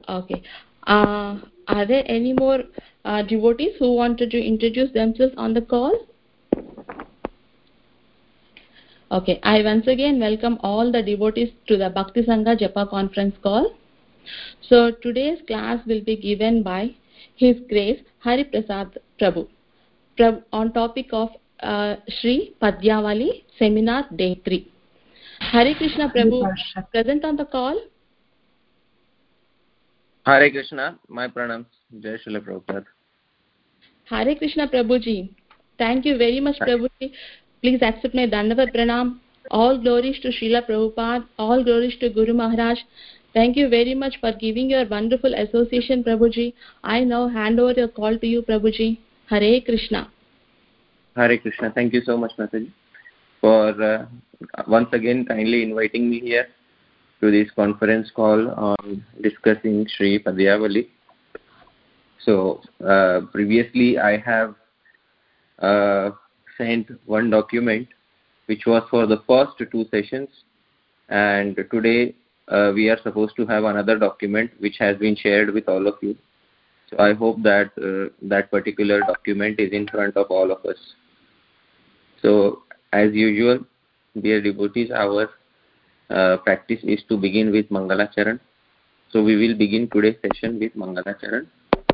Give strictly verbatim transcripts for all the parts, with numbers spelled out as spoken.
Okay. Uh, are there any more uh, devotees who wanted to introduce themselves on the call? Okay. I once again welcome all the devotees to the Bhakti Sangha Japa conference call. So today's class will be given by His Grace Hari Prasad Prabhu, Prabhu on topic of uh, Sri Padyavali Seminar Day three. Hare Krishna Prabhu present on the call. Hare Krishna, my pranams. Jai Srila Prabhupada. Hare Krishna Prabhuji. Thank you very much Prabhuji. Please accept my Dandavat Pranam. All glories to Srila Prabhupada. All glories to Guru Maharaj. Thank you very much for giving your wonderful association Prabhuji. I now hand over your call to you Prabhuji. Hare Krishna. Hare Krishna. Thank you so much Mataji for uh, once again kindly inviting me here to this conference call on discussing Sri Padyavali. So uh, previously I have uh, sent one document which was for the first two sessions, and today uh, we are supposed to have another document which has been shared with all of you. So I hope that uh, that particular document is in front of all of us. So as usual, dear devotees, our uh, practice is to begin with Mangalacharan. So we will begin today's session with Mangalacharan.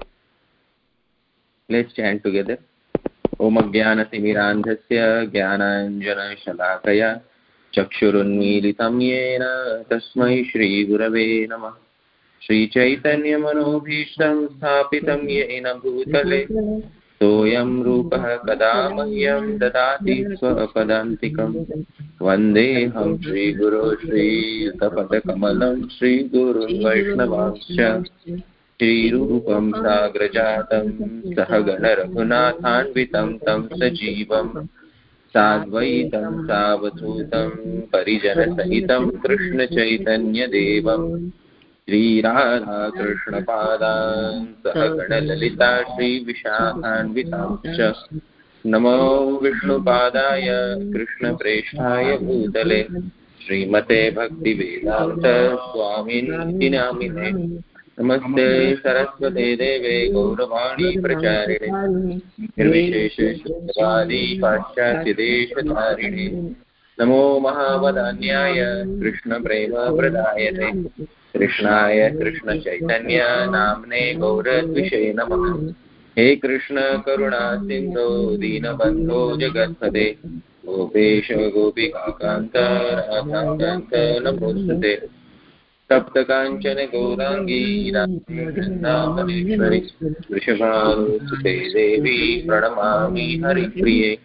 Let's chant together. Om Jnana-timirandhasya Jnananjana-shalakaya Chakshurunmilitam Yena Tasmai Shri Gurave Namah. Shri Chaitanya Manobhishtam Sthapitam Yena Bhutale Soyam Rupah Kadamahyam Dadati Swapadantikam Vandeham Shri Guru Shri Yutapadakamalam Shri Guru Vaishnavamscha Shri Rupam Sagrajatam Sahagana Raghunathanvitam Tam Sajivam Sadvaitam Savadhutam Parijana Sahitam Krishna Chaitanya Devam Shri Radha Krishna Padan Sahagana Lalita Shri Vishakhanvitamscha Namo Vishnu Padaya Krishna Presthaya Bhutale Srimate Bhakti Vedanta Swamini Namine Namaste Saraswate Deve Gauravani Pracharine Nirvishesha Shukravadi Paschatya Desha Dharine Namo Mahavadanyaya Krishna Prema Pradayate Krishnaya Krishna Chaitanya Namne Gauradvishe Namah. He Krishna Karuna Sindhu Dinabandho Jagatpate Gopesha Gopika Kanta Radha Namostate Tapta Kanchana Gaurangi Radharindamani Vrishabhanusute Devi Pranamami Haripriye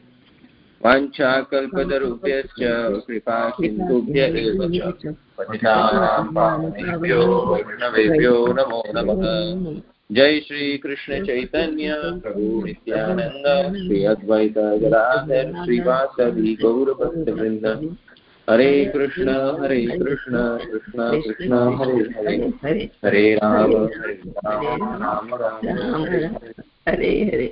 Vanchakalpatarubhyascha Kripa Sindhubhya eva cha Patitanam Pavanebhyo Vaishnavebhyo Namo Namah. Jai Shri Krishna Chaitanya Prabhu Nityananda Shri Advaita Gadadhar Srivasadi Gaura Bhaktavrinda Hare Krishna Hare Krishna Krishna Krishna Hare Hare Hare Rama Hare Rama Rama Rama Hare Hare Hare.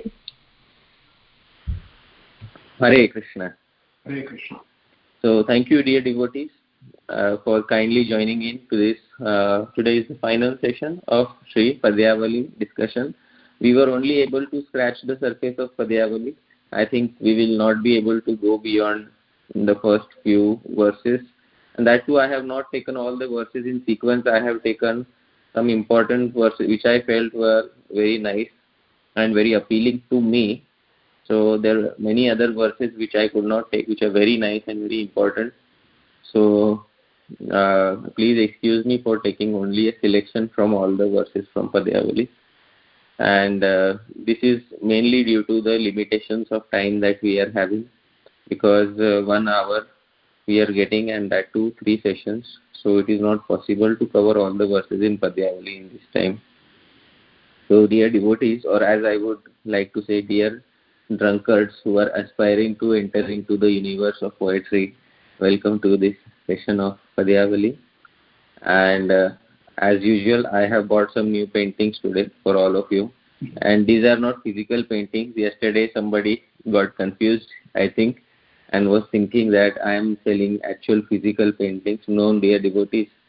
Hare Krishna. Hare Krishna. So thank you dear devotees uh, for kindly joining in to this. Uh, today is the final session of Sri Padyavali discussion. We were only able to scratch the surface of Padyavali. I think we will not be able to go beyond the first few verses, and that too I have not taken all the verses in sequence. I have taken some important verses which I felt were very nice and very appealing to me. So there are many other verses which I could not take, which are very nice and very important. So uh, please excuse me for taking only a selection from all the verses from Padyavali. And uh, this is mainly due to the limitations of time that we are having, because uh, one hour we are getting, and that too three sessions. So it is not possible to cover all the verses in Padyavali in this time. So dear devotees, or as I would like to say, dear drunkards who are aspiring to enter into the universe of poetry, welcome to this session of Padyavali. And uh, as usual, I have bought some new paintings today for all of you, and these are not physical paintings. Yesterday somebody got confused, I think, and was thinking that I am selling actual physical paintings. No, dear devotees,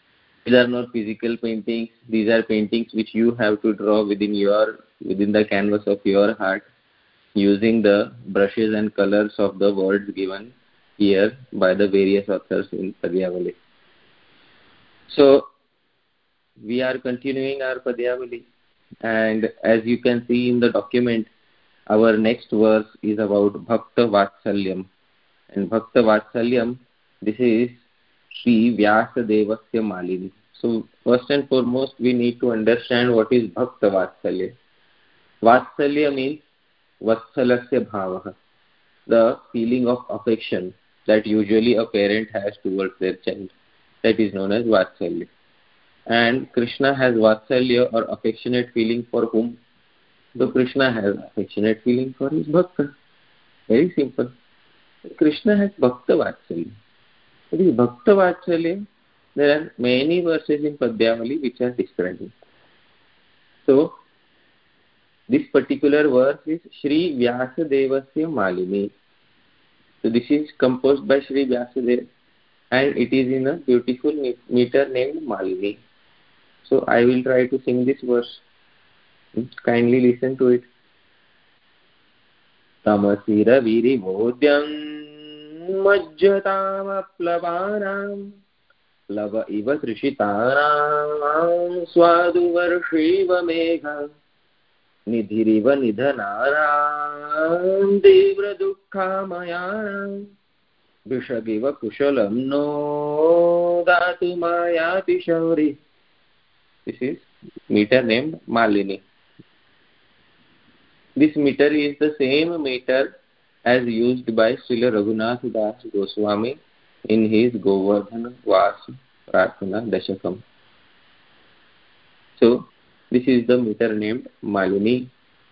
These are not physical paintings. These are paintings which you have to draw within your within the canvas of your heart, using the brushes and colors of the words given here by the various authors in Padyavali. So we are continuing our Padyavali, and as you can see in the document, our next verse is about Bhakta Vatsalyam. And Bhakta Vatsalyam, this is Sri Vyasadevasya Malini. So first and foremost, we need to understand what is Bhakta Vatsalya. Vatsalya means Vatsalasya Bhavaha, the feeling of affection that usually a parent has towards their child. That is known as Vatsalya. And Krishna has Vatsalya or affectionate feeling for whom? So Krishna has affectionate feeling for his Bhakta. Very simple. Krishna has Bhakta Vatsalya. It is Bhakta Vatsalya. There are many verses in Padyavali which are describing. So this particular verse is Sri Vyasadevasya Malini. So this is composed by Sri Vyasadeva, and it is in a beautiful meter named Malini. So I will try to sing this verse. Kindly listen to it. Tamasira viri vodhyam majjatam aplavanam lava iva trishitaram swaduvarshiva megha nidhiriva nidhanaram devra dukkhamayam vishagiva kushalam no datumayati shauri. This is meter named Malini. This meter is the same meter as used by Srila Raghunath Das Goswami in his Govardhana Vas Prarthana Dashakam. So this is the meter named Malini.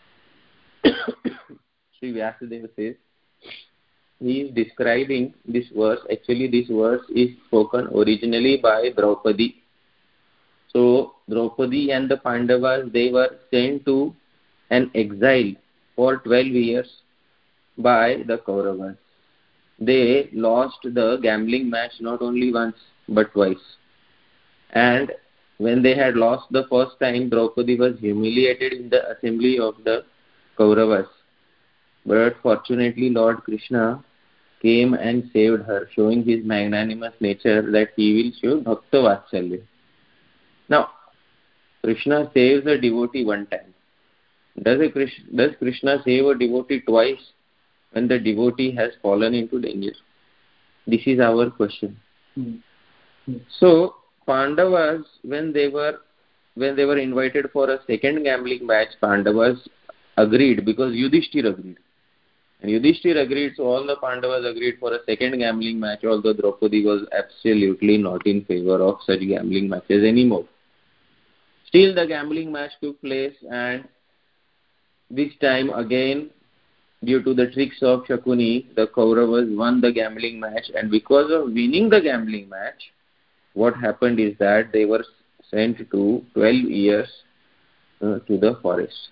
Sri Vyasadeva says, he is describing this verse. Actually this verse is spoken originally by Draupadi. So Draupadi and the Pandavas, they were sent to an exile for twelve years by the Kauravas. They lost the gambling match not only once but twice. And when they had lost the first time, Draupadi was humiliated in the assembly of the Kauravas. But fortunately Lord Krishna came and saved her, showing his magnanimous nature that he will show Bhakta Vatsalya. Now, Krishna saves a devotee one time. Does, a Krishna, does Krishna save a devotee twice when the devotee has fallen into danger? This is our question. Mm-hmm. So, Pandavas, when they were when they were invited for a second gambling match, Pandavas agreed because Yudhishthir agreed. And Yudhishthir agreed, so all the Pandavas agreed for a second gambling match, although Draupadi was absolutely not in favor of such gambling matches anymore. Still the gambling match took place, and this time again, due to the tricks of Shakuni, the Kauravas won the gambling match, and because of winning the gambling match, what happened is that they were sent to twelve years uh, to the forest.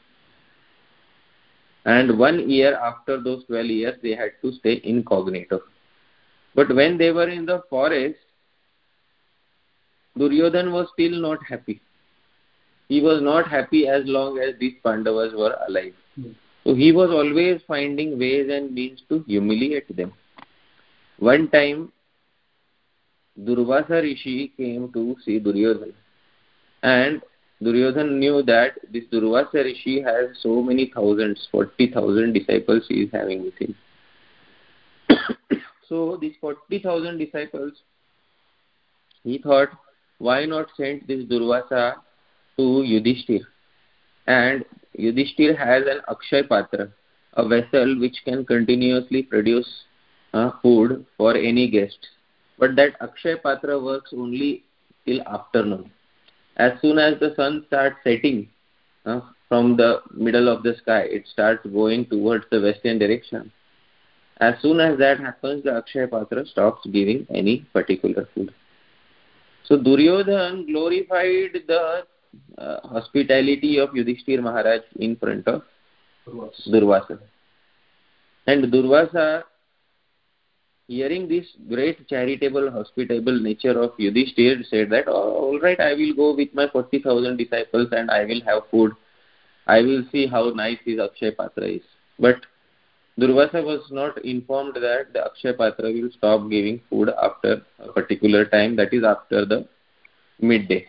And one year after those twelve years, they had to stay incognito. But when they were in the forest, Duryodhana was still not happy. He was not happy as long as these Pandavas were alive. Mm. So he was always finding ways and means to humiliate them. One time, Durvasa Rishi came to see Duryodhana. And Duryodhana knew that this Durvasa Rishi has so many thousands, forty thousand disciples he is having with him. So these forty thousand disciples, he thought, why not send this Durvasa to Yudhishthir? And Yudhishthir has an Akshay Patra, a vessel which can continuously produce uh, food for any guest. But that Akshay Patra works only till afternoon. As soon as the sun starts setting uh, from the middle of the sky, it starts going towards the western direction. As soon as that happens, the Akshay Patra stops giving any particular food. So Duryodhana glorified the uh, hospitality of Yudhishthir Maharaj in front of Durvasa. And Durvasa hearing this great charitable, hospitable nature of Yudhishthir, said that, oh, all right, I will go with my forty thousand disciples and I will have food. I will see how nice his Akshay Patra is. But Durvasa was not informed that the Akshay Patra will stop giving food after a particular time, that is after the midday.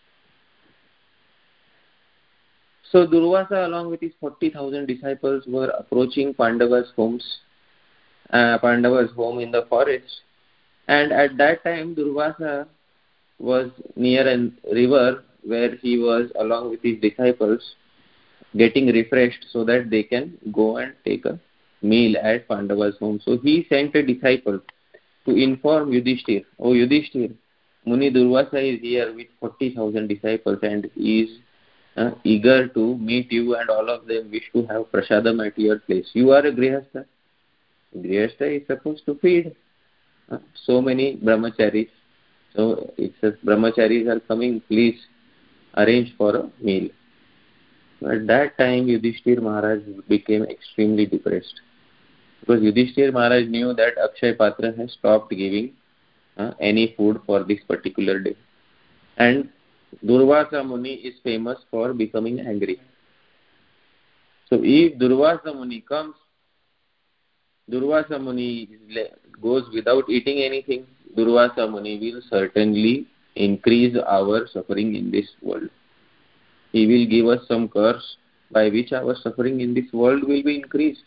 So Durvasa along with his forty thousand disciples were approaching Pandava's homes, uh, Pandava's home in the forest. And at that time Durvasa was near a river where he was along with his disciples getting refreshed so that they can go and take a meal at Pandava's home. So he sent a disciple to inform Yudhishthir, oh Yudhishthir, Muni Durvasa is here with forty thousand disciples and he is uh, eager to meet you, and all of them wish to have prasadam at your place. You are a grihastha. Grihastha is supposed to feed uh, so many brahmacharis. So it says brahmacharis are coming, please arrange for a meal. At that time Yudhishthir Maharaj became extremely depressed, because Yudhishthir Maharaj knew that Akshay Patra has stopped giving uh, any food for this particular day. And Durvasa Muni is famous for becoming angry. So if Durvasa Muni comes, Durvasa Muni goes without eating anything, Durvasa Muni will certainly increase our suffering in this world. He will give us some curse by which our suffering in this world will be increased.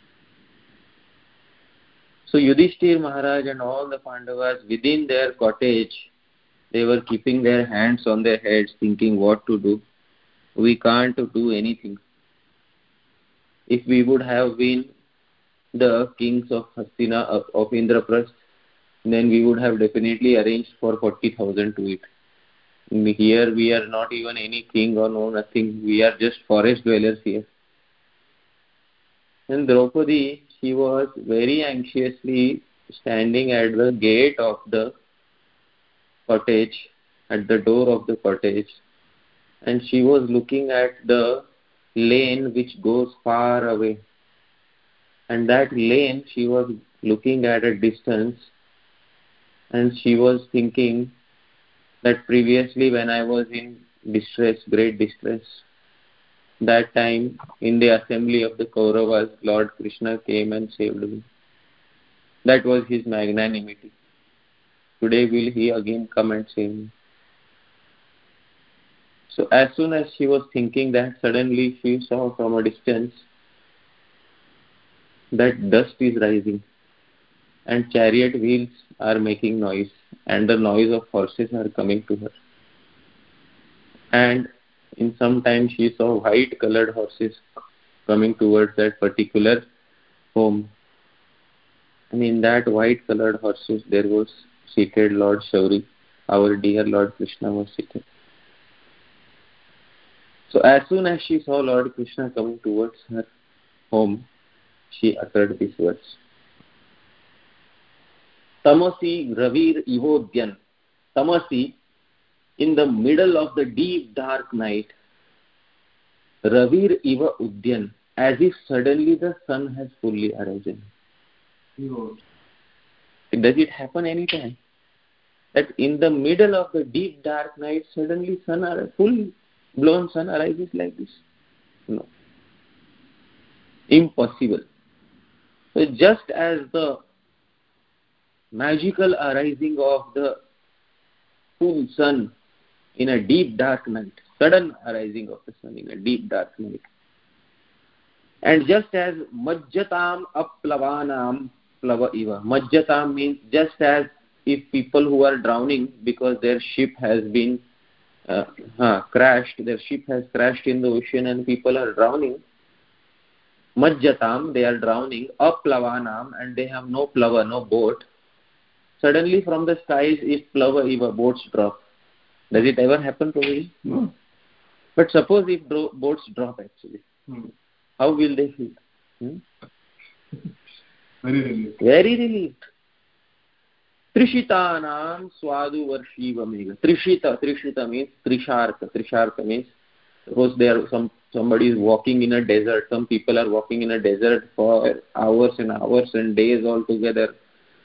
So Yudhishthir Maharaj and all the Pandavas within their cottage, they were keeping their hands on their heads, thinking what to do. We can't do anything. If we would have been the kings of Hastina, of, of Indraprasth, then we would have definitely arranged for forty thousand to eat. Here we are not even any king or no nothing. We are just forest dwellers here. And Draupadi, she was very anxiously standing at the gate of the cottage, at the door of the cottage, and she was looking at the lane which goes far away. And that lane she was looking at a distance, and she was thinking that previously when I was in distress, great distress, that time in the assembly of the Kauravas, Lord Krishna came and saved me. That was his magnanimity. Today will he again come and save me? So as soon as she was thinking that, suddenly she saw from a distance that dust is rising and chariot wheels are making noise and the noise of horses are coming to her. And in some time she saw white colored horses coming towards that particular home. And in that white colored horses there was seated Lord Shauri, our dear Lord Krishna was seated. So as soon as she saw Lord Krishna coming towards her home, she uttered these words. Tamasi Ravir Ivodyan. Tamasi, in the middle of the deep dark night, Ravir Iva Udyan, as if suddenly the sun has fully arisen. Does it happen anytime? That in the middle of the deep dark night, suddenly sun, full blown sun arises like this? No. Impossible. So just as the magical arising of the full sun in a deep dark night, sudden arising of the sun in a deep dark night, and just as Majjatam Aplavanam Plava Iva. Majjatam means just as if people who are drowning because their ship has been uh, uh, crashed, their ship has crashed in the ocean and people are drowning. Majjatam, they are drowning. Aplavanam, and they have no plava, no boat. Suddenly from the skies is plava Iva, boats drop. Does it ever happen to you? No. But suppose if dro- boats drop actually, hmm. how will they feel? Hmm? Very relieved. Very relieved. Trishitanam swadu varshiva mega. Trishita, Trishita means Trishartha. Trishartha means suppose there some somebody is walking in a desert. Some people are walking in a desert for hours and hours and days all together.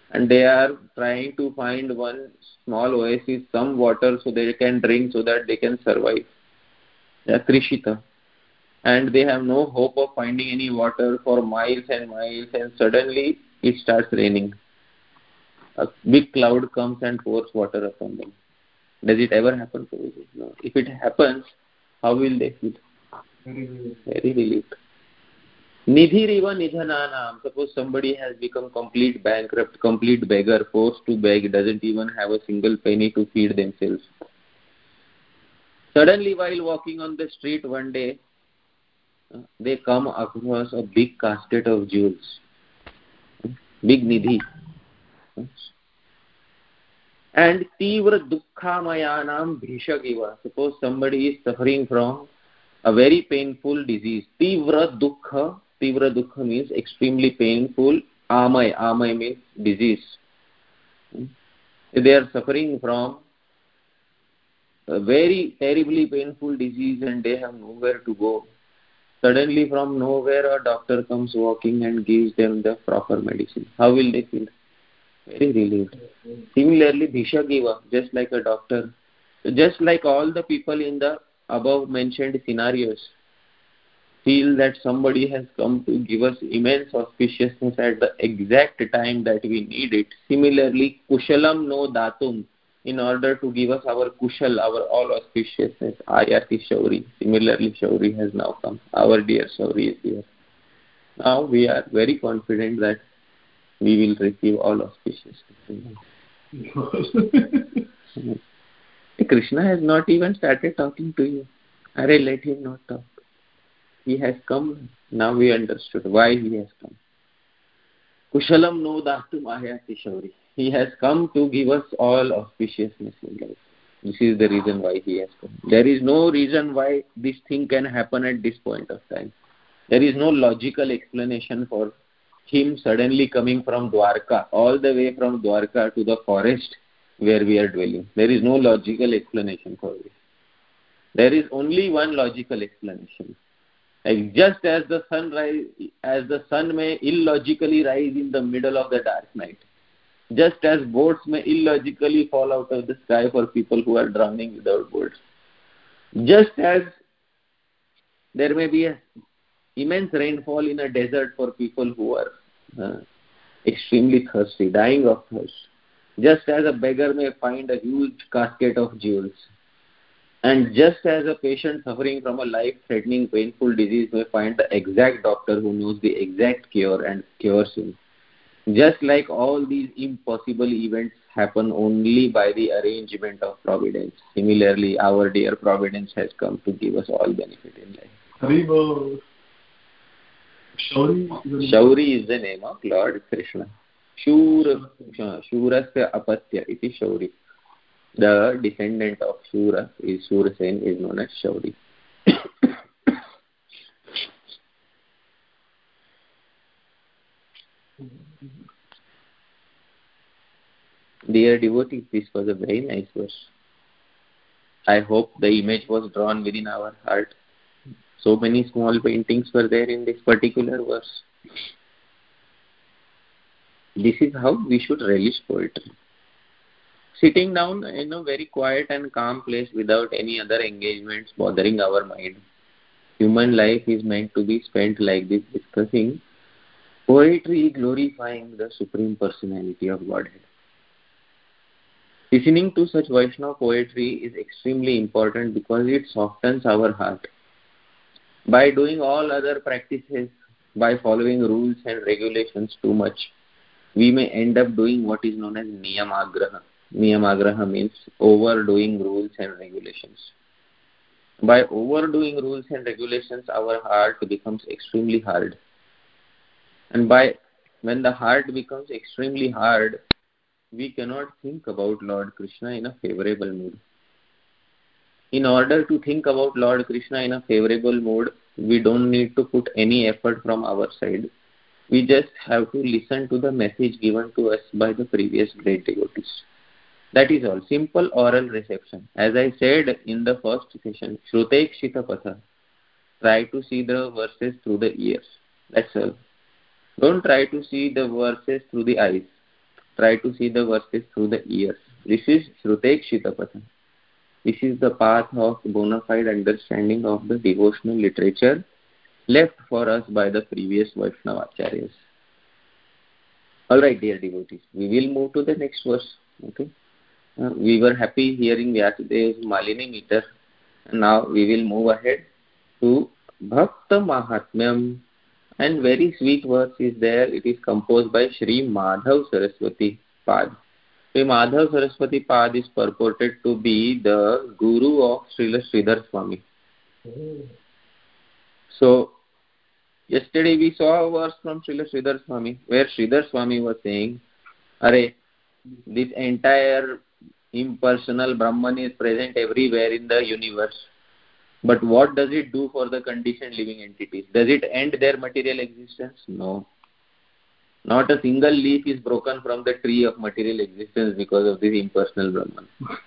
and they are trying to find one small oasis, some water so they can drink, so that they can survive. They are Trishita. And they have no hope of finding any water for miles and miles, and suddenly it starts raining. A big cloud comes and pours water upon them. Does it ever happen to you? No. If it happens, how will they feel? Very relieved. Nidhiriva nidhananam. Suppose somebody has become complete bankrupt, complete beggar, forced to beg, doesn't even have a single penny to feed themselves. Suddenly, while walking on the street one day, they come across a big casket of jewels, big nidhi. And tivra dukkhamayanam bhishagiva. Suppose somebody is suffering from a very painful disease. Tivra dukkha. Tivra dukkha means extremely painful. Amay. Amay means disease. They are suffering from a very terribly painful disease and they have nowhere to go. Suddenly from nowhere a doctor comes walking and gives them the proper medicine. How will they feel? Very relieved. Similarly, Bhishagiva, just like a doctor, just like all the people in the above mentioned scenarios, feel that somebody has come to give us immense auspiciousness at the exact time that we need it. Similarly, Kushalam no datum, in order to give us our Kushal, our all auspiciousness, Ayati Shauri. Similarly, Shauri has now come. Our dear Shauri is here. Now we are very confident that we will receive all auspiciousness. Krishna has not even started talking to you. Arey, let him not talk. He has come. Now we understood why he has come. Kushalam no datum ayati shauri. He has come to give us all auspiciousness in life. This is the reason why he has come. There is no reason why this thing can happen at this point of time. There is no logical explanation for him suddenly coming from Dwarka, all the way from Dwarka to the forest where we are dwelling. There is no logical explanation for this. There is only one logical explanation. Like just as the sun rise, as the sun may illogically rise in the middle of the dark night, just as boats may illogically fall out of the sky for people who are drowning without boats, just as there may be a immense rainfall in a desert for people who are uh, extremely thirsty, dying of thirst, just as a beggar may find a huge casket of jewels, and just as a patient suffering from a life-threatening painful disease may find the exact doctor who knows the exact cure and cures him, just like all these impossible events happen only by the arrangement of Providence, similarly our dear Providence has come to give us all benefit in life. Haribo. Shauri Shauri is the name of Lord Krishna. Shura, Shurasya apatya iti Shauri. The descendant of Shura is Shurasen, is known as Shauri. Dear devotees, this was a very nice verse. I hope the image was drawn within our heart. So many small paintings were there in this particular verse. This is how we should relish poetry. Sitting down in a very quiet and calm place without any other engagements bothering our mind. Human life is meant to be spent like this, discussing poetry, glorifying the Supreme Personality of Godhead. Listening to such Vaishnava poetry is extremely important because it softens our heart. By doing all other practices, by following rules and regulations too much, we may end up doing what is known as niyamagraha. Niyamagraha means overdoing rules and regulations. By overdoing rules and regulations, our heart becomes extremely hard. And by when the heart becomes extremely hard, we cannot think about Lord Krishna in a favorable mood. In order to think about Lord Krishna in a favorable mood, we don't need to put any effort from our side. We just have to listen to the message given to us by the previous great devotees. That is all. Simple oral reception. As I said in the first session, Shrutekshita Patha. Try to see the verses through the ears. That's all. Don't try to see the verses through the eyes. try to see the verses through the ears. This is Shruteshita Pathan. This is the path of bona fide understanding of the devotional literature left for us by the previous Vaishnava Acharyas. Alright, dear devotees, we will move to the next verse. Okay. Uh, we were happy hearing Vyasadev's Malini meter, and now we will move ahead to Bhakta Mahatmyam, and very sweet verse is there. It is composed by Sri Madhav Saraswati Pad. Sri Madhav Saraswati Pad is purported to be the guru of Srila Sridhar Swami. Mm. So, yesterday we saw a verse from Srila Sridhar Swami, where Sridhar Swami was saying, Are, this entire impersonal Brahman is present everywhere in the universe. But what does it do for the conditioned living entities? Does it end their material existence? No. Not a single leaf is broken from the tree of material existence because of this impersonal Brahman.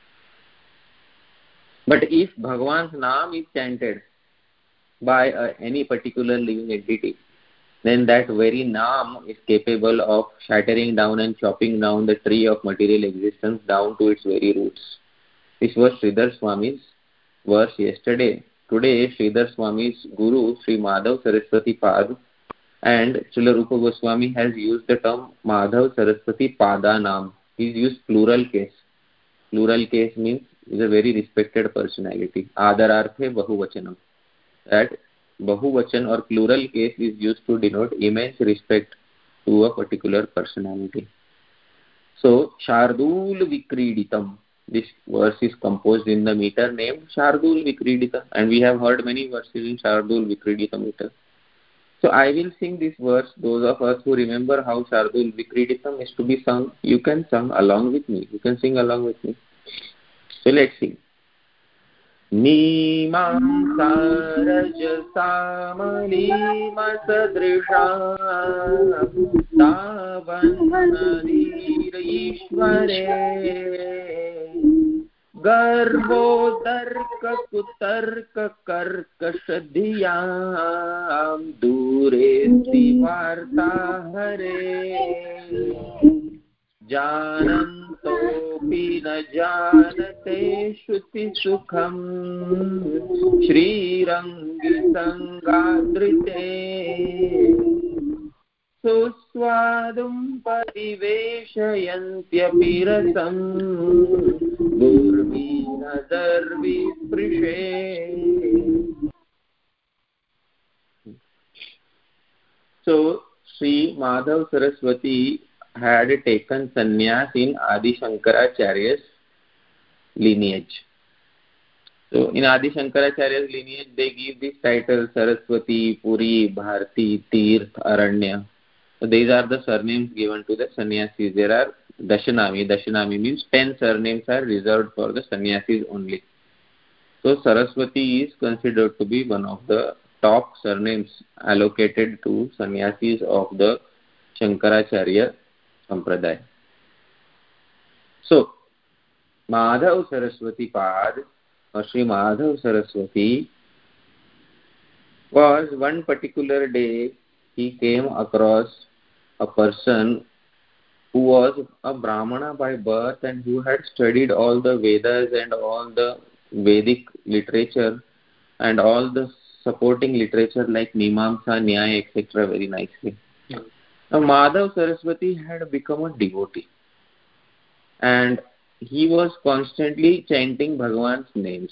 But if Bhagavan's Naam is chanted by uh, any particular living entity, then that very Naam is capable of shattering down and chopping down the tree of material existence down to its very roots. This was Sridhar Swami's verse yesterday. Today, Sridhar Swami's guru, Sri Madhav Saraswati Pad, and Srila Rupa Goswami has used the term Madhav Saraswati Padanam. He's used plural case. Plural case means is a very respected personality. Adararthe Bahuvachanam. That Bahuvachan or plural case is used to denote immense respect to a particular personality. So, Shardul Vikriditam. This verse is composed in the meter named Shardul Vikriditam, and we have heard many verses in Shardul Vikriditam meter. So I will sing this verse. Those of us who remember how Shardul Vikriditam is to be sung, you can sing along with me. You can sing along with me. So let's sing. Nimam saraj samalima sadrisha tavannadir ishvare Garbhodarka kutarka karkashadhiyam dure sivarta hare janantopi na janate shruti sukham shri rangi sangadrite suswadum pariveshayantyapi rasam Gurvina darvi prishe. So, Sri Madhav Saraswati had taken sannyas in Adi Shankaracharya's lineage. So, in Adi Shankaracharya's lineage, they give this title Saraswati, Puri, Bharti, Tirth, Aranya. So, these are the surnames given to the sannyasis. There are Dashanami. Dashanami means ten surnames are reserved for the sannyasis only. So Saraswati is considered to be one of the top surnames allocated to sannyasis of the Shankaracharya Sampradaya. So Madhav Saraswati Pad or Sri Madhav Saraswati was one particular day he came across a person who was a Brahmana by birth and who had studied all the Vedas and all the Vedic literature and all the supporting literature like Mimamsa, Nyaya, et cetera very nicely. Yeah. Now Madhav Saraswati had become a devotee and he was constantly chanting Bhagavan's names.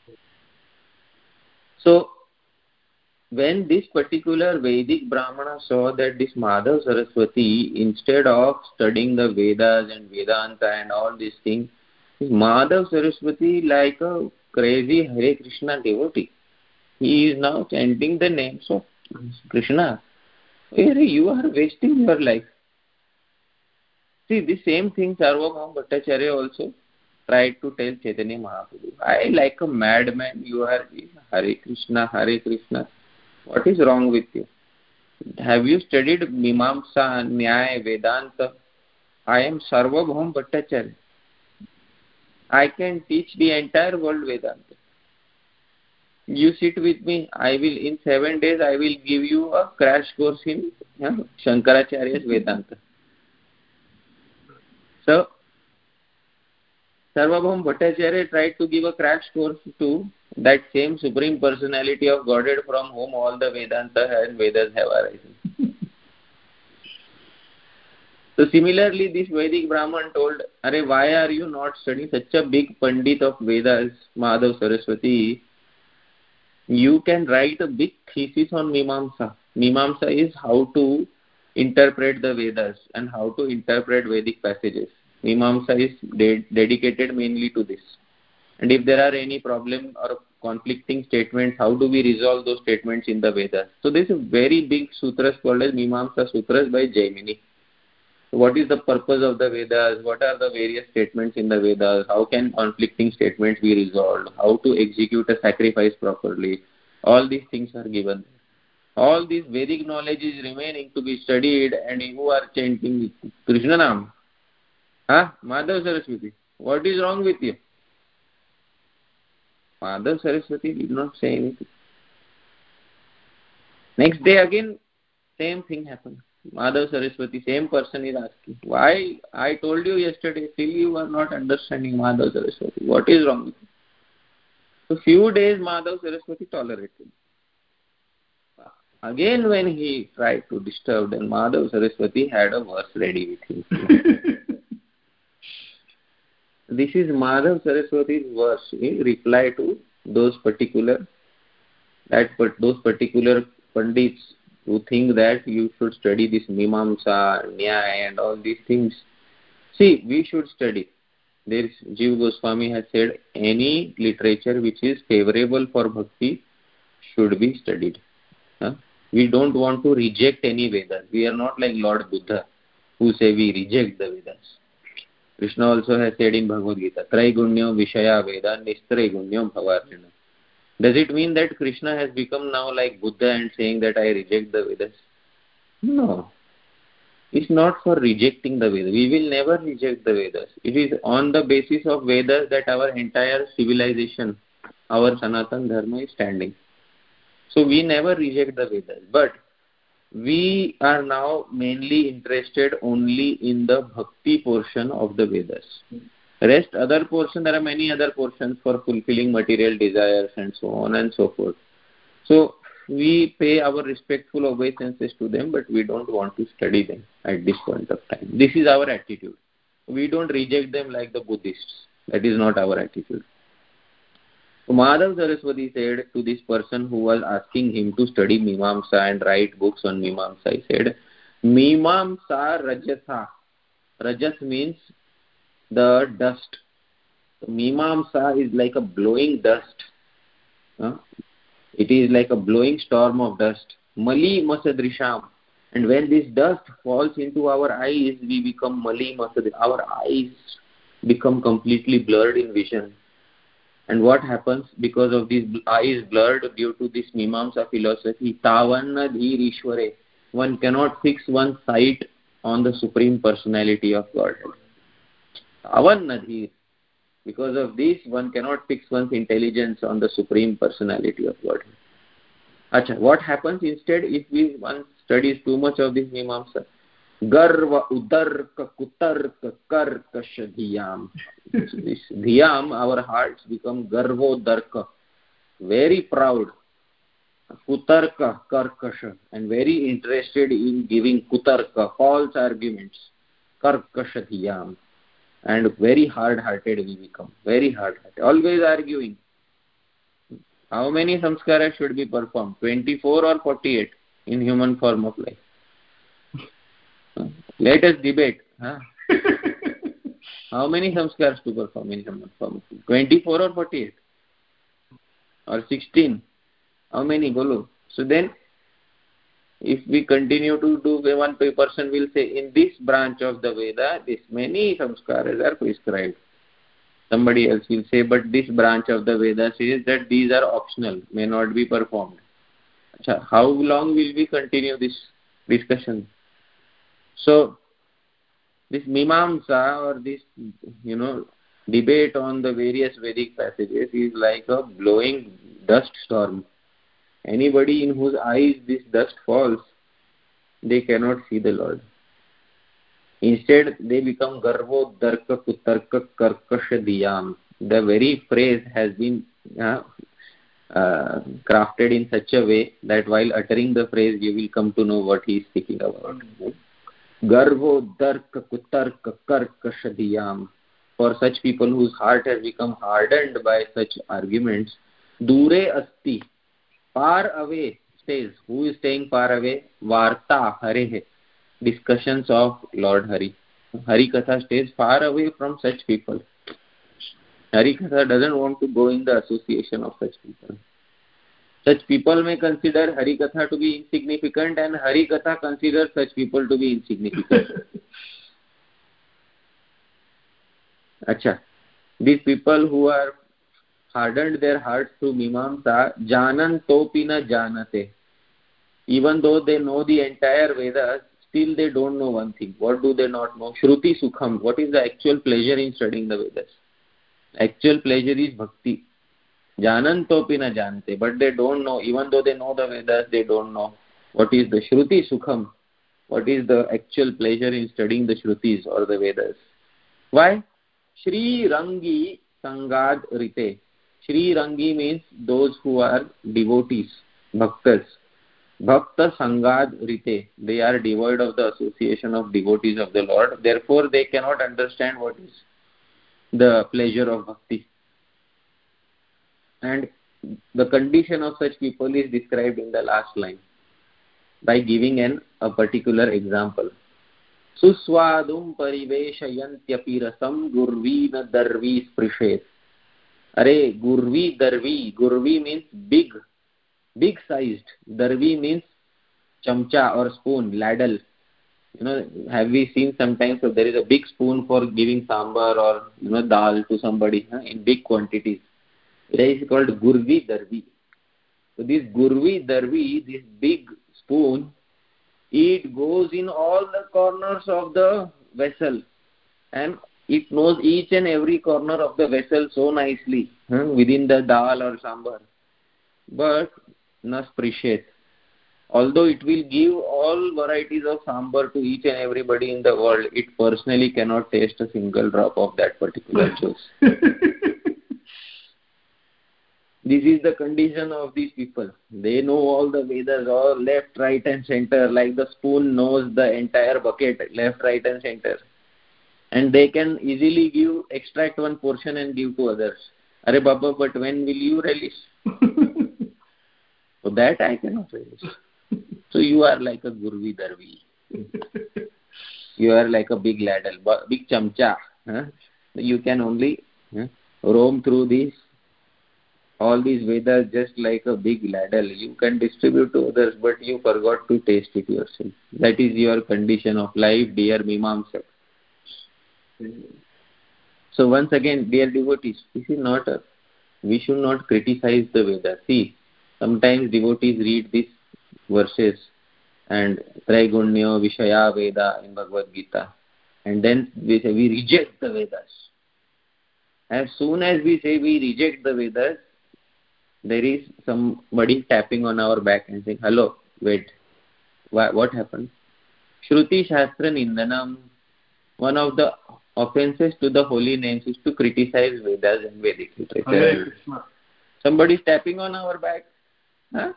So when this particular Vedic Brahmana saw that this Madhav Saraswati, instead of studying the Vedas and Vedanta and all these things, this Madhav Saraswati like a crazy Hare Krishna devotee. He is now chanting the names of Krishna. You are wasting your life. See, the same thing Sarvabhauma Bhattacharya also tried to tell Chaitanya Mahaprabhu. I like a madman, you are Hare Krishna, Hare Krishna. What is wrong with you? Have you studied Mimamsa, Nyaya, Vedanta? I am Sarvabhauma Bhattacharya. I can teach the entire world Vedanta. You sit with me. I will in seven days. I will give you a crash course in yeah, Shankaracharya's Vedanta. So Sarvabhauma Bhattacharya tried to give a crash course to that same Supreme Personality of Godhead from whom all the Vedanta and Vedas have arisen. So similarly, this Vedic Brahman told, Arey, why are you not studying such a big Pandit of Vedas, Madhav Saraswati? You can write a big thesis on Mimamsa. Mimamsa is how to interpret the Vedas and how to interpret Vedic passages. Mimamsa is de dedicated mainly to this. And if there are any problem or conflicting statements, how do we resolve those statements in the Vedas? So this is very big sutras called as Mimamsa Sutras by Jaimini. So what is the purpose of the Vedas? What are the various statements in the Vedas? How can conflicting statements be resolved? How to execute a sacrifice properly? All these things are given. All this Vedic knowledge is remaining to be studied, and you are chanting Krishna Nam. Huh? Madhav Saraswati, what is wrong with you? Madhav Saraswati did not say anything. Next day again, same thing happened. Madhav Saraswati, same person is asking, why I told you yesterday, still you are not understanding Madhav Saraswati. What is wrong with you? So few days Madhav Saraswati tolerated. Again when he tried to disturb, then Madhav Saraswati had a verse ready with him. This is Madhav Saraswati's verse in reply to those particular that but those particular Pandits who think that you should study this Mimamsa, Nyaya and all these things. See, we should study. There is, Jiva Goswami has said, any literature which is favorable for bhakti should be studied. Huh? We don't want to reject any Vedas. We are not like Lord Buddha who say we reject the Vedas. Krishna also has said in Bhagavad Gita, Traigunyam Vishaya Veda Nistraigunyam Bhavarjana. Does it mean that Krishna has become now like Buddha and saying that I reject the Vedas? No. It's not for rejecting the Vedas. We will never reject the Vedas. It is on the basis of Vedas that our entire civilization, our Sanatana Dharma is standing. So we never reject the Vedas. But we are now mainly interested only in the bhakti portion of the Vedas. Rest other portion, there are many other portions for fulfilling material desires and so on and so forth. So we pay our respectful obeisances to them, but we don't want to study them at this point of time. This is our attitude. We don't reject them like the Buddhists. That is not our attitude. So Madhav Saraswati said to this person who was asking him to study Mimamsa and write books on Mimamsa, he said, Mimamsa Rajasa. Rajas means the dust. Mimamsa is like a blowing dust. Huh? It is like a blowing storm of dust. Mali Masadrisham. And when this dust falls into our eyes, we become Mali Masadrisham. Our eyes become completely blurred in vision. And what happens because of these eyes blurred due to this Mimamsa philosophy? Tavanna dhir Ishware. One cannot fix one's sight on the Supreme Personality of Godhead. Tavanna. Because of this, one cannot fix one's intelligence on the Supreme Personality of Godhead. Achha, what happens instead if we one studies too much of this Mimamsa? Garva udarka kutarka karkasha dhiyam. This dhiyam, our hearts become garvo darka, very proud. Kutarka karkasha, and very interested in giving kutarka, false arguments. Karkasha dhiyam. And very hard-hearted we become, very hard-hearted, always arguing. How many samskaras should be performed? twenty-four or forty-eight in human form of life? Let us debate. Huh? How many samskaras to perform in human form of life? twenty-four or forty-eight? Or sixteen? How many? Bolo. So then, if we continue to do, one person will say, in this branch of the Veda, this many samskaras are prescribed. Somebody else will say, but this branch of the Veda says that these are optional, may not be performed. Achha, how long will we continue this discussion? So, this Mimamsa or this, you know, debate on the various Vedic passages is like a blowing dust storm. Anybody in whose eyes this dust falls, they cannot see the Lord. Instead, they become Garvo Darka Kutarka Karkashadiyam. The very phrase has been uh, uh, crafted in such a way that while uttering the phrase, you will come to know what he is speaking about. Garvo Darka Kutarka Karkashadiyam. For such people whose heart has become hardened by such arguments, Dure Asti, far away stays. Who is staying far away? Varta Harehe. Discussions of Lord Hari. Hari Katha stays far away from such people. Hari Katha doesn't want to go in the association of such people. Such people may consider Hari Katha to be insignificant, and Hari Katha considers such people to be insignificant. Acha. These people who are hardened their hearts through Mimamsa, Janan Topina Janate. Even though they know the entire Vedas, still they don't know one thing. What do they not know? Shruti Sukham. What is the actual pleasure in studying the Vedas? Actual pleasure is bhakti. Janan Topina Janate. But they don't know. Even though they know the Vedas, they don't know what is the Shruti Sukham. What is the actual pleasure in studying the Shrutis or the Vedas? Why? Shri Rangi Sangad Rite. Shri Rangi means those who are devotees, bhaktas. Bhakta Sangad Rite. They are devoid of the association of devotees of the Lord. Therefore, they cannot understand what is the pleasure of bhakti. And the condition of such people is described in the last line by giving an a particular example. Suswadum pariveshayantyapi rasam gurvina darvi sprishet. Are gurvi darvi. Gurvi means big, big sized. Darvi means chamcha or spoon, ladle. You know, have we seen sometimes so there is a big spoon for giving sambar or you know dal to somebody huh, in big quantities. It is called gurvi darvi. So this gurvi darvi, this big spoon, it goes in all the corners of the vessel and it knows each and every corner of the vessel so nicely huh, within the dal or sambar. But na sprishet. Although it will give all varieties of sambar to each and everybody in the world, it personally cannot taste a single drop of that particular juice. This is the condition of these people. They know all the Vedas, all left, right and center, like the spoon knows the entire bucket, left, right and center. And they can easily give, extract one portion and give to others. Are Baba, but when will you release? So that I cannot release. So you are like a Gurvi Darvi. You are like a big ladle, big chamcha. Huh? You can only huh, roam through these all these Vedas just like a big ladle. You can distribute to others, but you forgot to taste it yourself. That is your condition of life, dear Mimamsak. So once again, dear devotees, this is not a, we should not criticize the Vedas. See, sometimes devotees read these verses and Traigunyo Vishaya Veda in Bhagavad Gita, and then we say we reject the Vedas. As soon as we say we reject the Vedas, there is somebody tapping on our back and saying, hello, wait, what happened? Shruti Shastra Nindanam, one of the offenses to the holy names is to criticize Vedas and Vedic literature. Somebody is tapping on our back. Huh?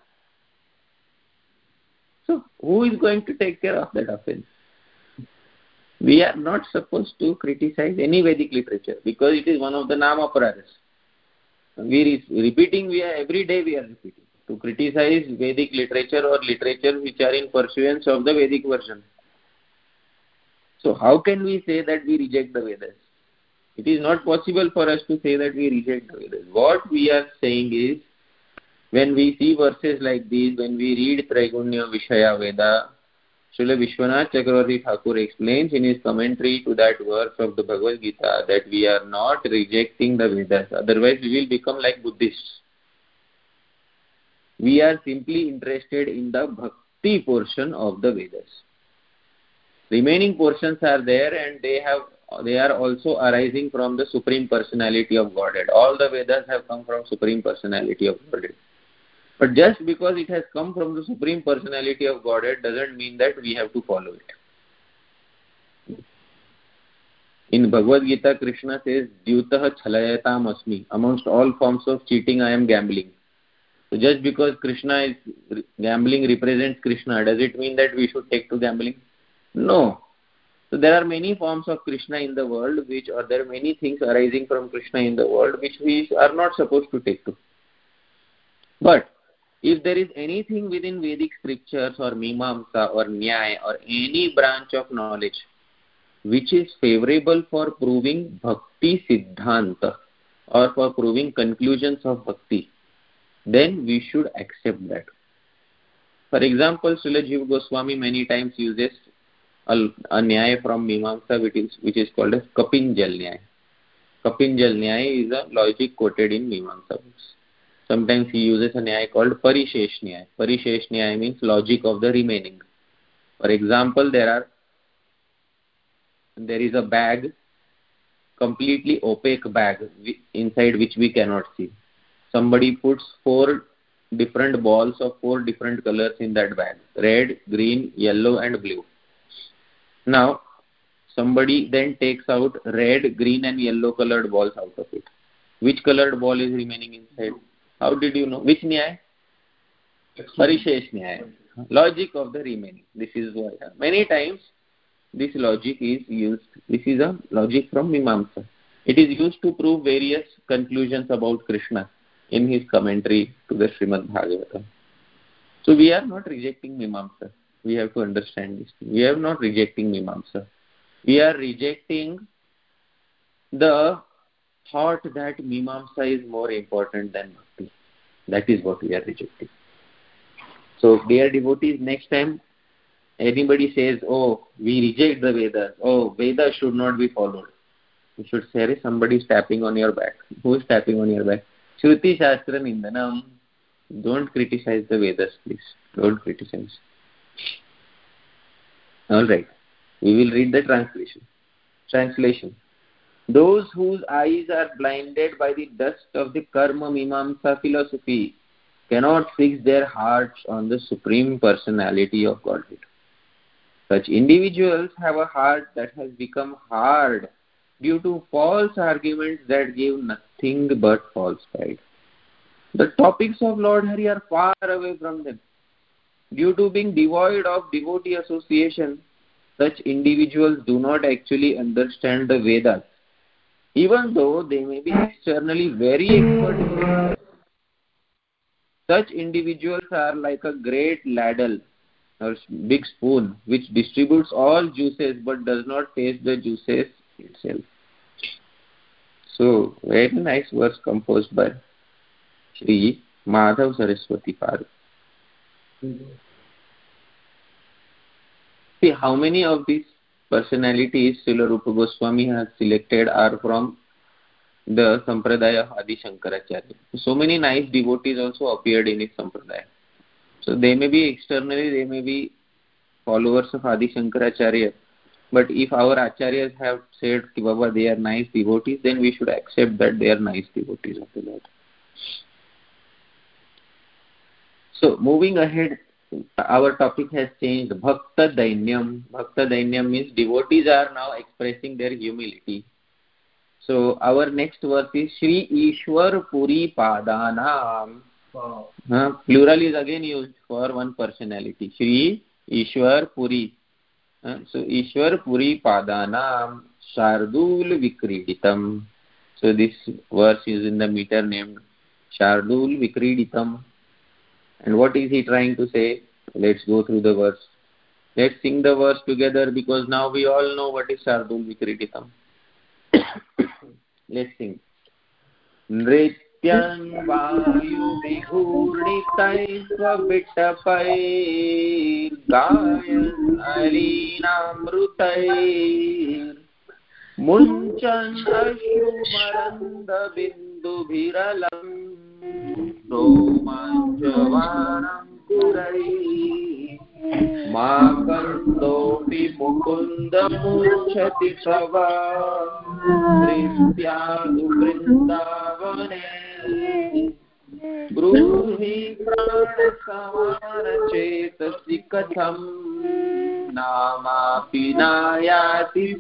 So, who is going to take care of that offense? We are not supposed to criticize any Vedic literature because it is one of the Nama Paradas. We are repeating, we are, every day we are repeating. To criticize Vedic literature or literature which are in pursuance of the Vedic version. So how can we say that we reject the Vedas? It is not possible for us to say that we reject the Vedas. What we are saying is, when we see verses like these, when we read Traigunyo Vishaya Veda, Srila Vishwanath Chakravarti Thakur explains in his commentary to that verse of the Bhagavad Gita that we are not rejecting the Vedas. Otherwise, we will become like Buddhists. We are simply interested in the Bhakti portion of the Vedas. Remaining portions are there and they have they are also arising from the Supreme Personality of Godhead. All the Vedas have come from Supreme Personality of Godhead. But just because it has come from the Supreme Personality of Godhead doesn't mean that we have to follow it. In Bhagavad Gita, Krishna says, Dyutah chalayatam asmi. Amongst all forms of cheating, I am gambling. So just because Krishna is gambling represents Krishna, does it mean that we should take to gambling? No. So there are many forms of Krishna in the world, which or there are many things arising from Krishna in the world, which we are not supposed to take to. But if there is anything within Vedic scriptures or Mimamsa or Nyaya or any branch of knowledge which is favorable for proving Bhakti Siddhanta or for proving conclusions of Bhakti, then we should accept that. For example, Srila Jiva Goswami many times uses a, a Nyaya from Mimamsa which is, which is called as Kapinjal Nyaya. Kapinjal Nyaya is a logic quoted in Mimamsa books. Sometimes he uses a Nyaya called Parishesh Nyaya. Parishesh Nyaya means logic of the remaining. For example, there are there is a bag, completely opaque bag, inside which we cannot see. Somebody puts four different balls of four different colors in that bag: red, green, yellow and blue. Now somebody then takes out red, green and yellow colored balls out of it. Which colored ball is remaining inside? How did you know? Which Nyaya? Parishesh Nyaya. Logic of the remaining. This is why many times this logic is used. This is a logic from Mimamsa. It is used to prove various conclusions about Krishna in his commentary to the Srimad Bhagavatam. So we are not rejecting Mimamsa. We have to understand this. We are not rejecting Mimamsa. We are rejecting the thought that Mimamsa is more important than Bhakti. That is what we are rejecting. So dear devotees, next time anybody says, oh, we reject the Vedas, oh, Vedas should not be followed, you should say, somebody is tapping on your back. Who is tapping on your back? Shruti Shastra Nindanam. Don't criticize the Vedas, please. Don't criticize. Alright. We will read the translation. Translation. Those whose eyes are blinded by the dust of the Karma Mimamsa philosophy cannot fix their hearts on the Supreme Personality of Godhead. Such individuals have a heart that has become hard due to false arguments that give nothing but false pride. The topics of Lord Hari are far away from them. Due to being devoid of devotee association, such individuals do not actually understand the Vedas, even though they may be externally very expert in Vedas. Such individuals are like a great ladle or big spoon which distributes all juices but does not taste the juices itself. So, very nice verse composed by Shri Madhav Saraswati Pad. See, how many of these personalities Srila Rupa Goswami has selected are from the Sampradaya of Adi Shankaracharya. So many nice devotees also appeared in his Sampradaya. So they may be externally, they may be followers of Adi Shankaracharya. But if our Acharyas have said, Baba, they are nice devotees, then we should accept that they are nice devotees of the Lord. So moving ahead, our topic has changed. Bhakta Dainyam. Bhakta Dainyam means devotees are now expressing their humility. So our next verse is Shri Ishwar Puri Padanam. Wow. Uh, plural is again used for one personality. Shri Ishwar Puri. Uh, so Ishwar Puri Padanam Shardul Vikriditam. So this verse is in the meter named Shardul Vikriditam. And what is he trying to say? Let's go through the verse. Let's sing the verse together because now we all know what is Shardul Vikriditam. Let's sing. Nrityan vayu vighurnitay svabitapay gayan alinamrutay munchan ashrumaranda bindu bhiralam romanchavanam kurai Makandopi mukunda muchati tava Trisyadu vrindavane Bruhi prana samana chetasi katham namapi nayati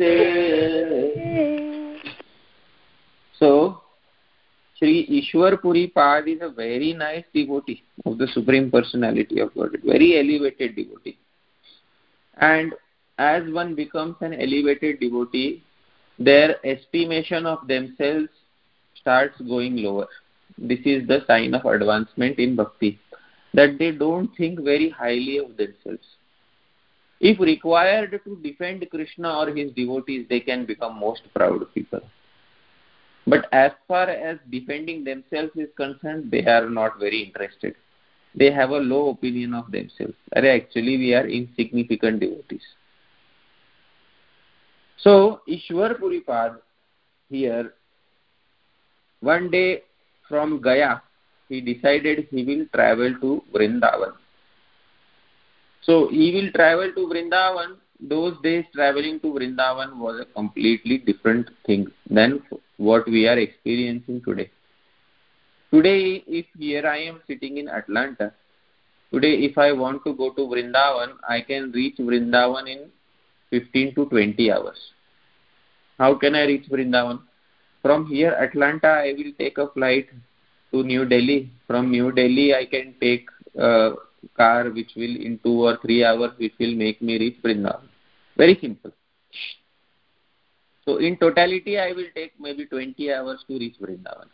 te. So, Sri Ishwar Puri Pad is a very nice devotee of the Supreme Personality of Godhead, very elevated devotee. And as one becomes an elevated devotee, their estimation of themselves starts going lower. This is the sign of advancement in bhakti, that they don't think very highly of themselves. If required to defend Krishna or his devotees, they can become most proud people. But as far as defending themselves is concerned, they are not very interested. They have a low opinion of themselves. Actually, we are insignificant devotees. So, Ishwar Puripad here, one day from Gaya, he decided he will travel to Vrindavan. So, he will travel to Vrindavan. Those days, traveling to Vrindavan was a completely different thing than what we are experiencing today. Today, if here I am sitting in Atlanta, today if I want to go to Vrindavan, I can reach Vrindavan in fifteen to twenty hours. How can I reach Vrindavan? From here, Atlanta, I will take a flight to New Delhi. From New Delhi, I can take a car which will in two or three hours, which will make me reach Vrindavan. Very simple. So in totality, I will take maybe twenty hours to reach Vrindavan.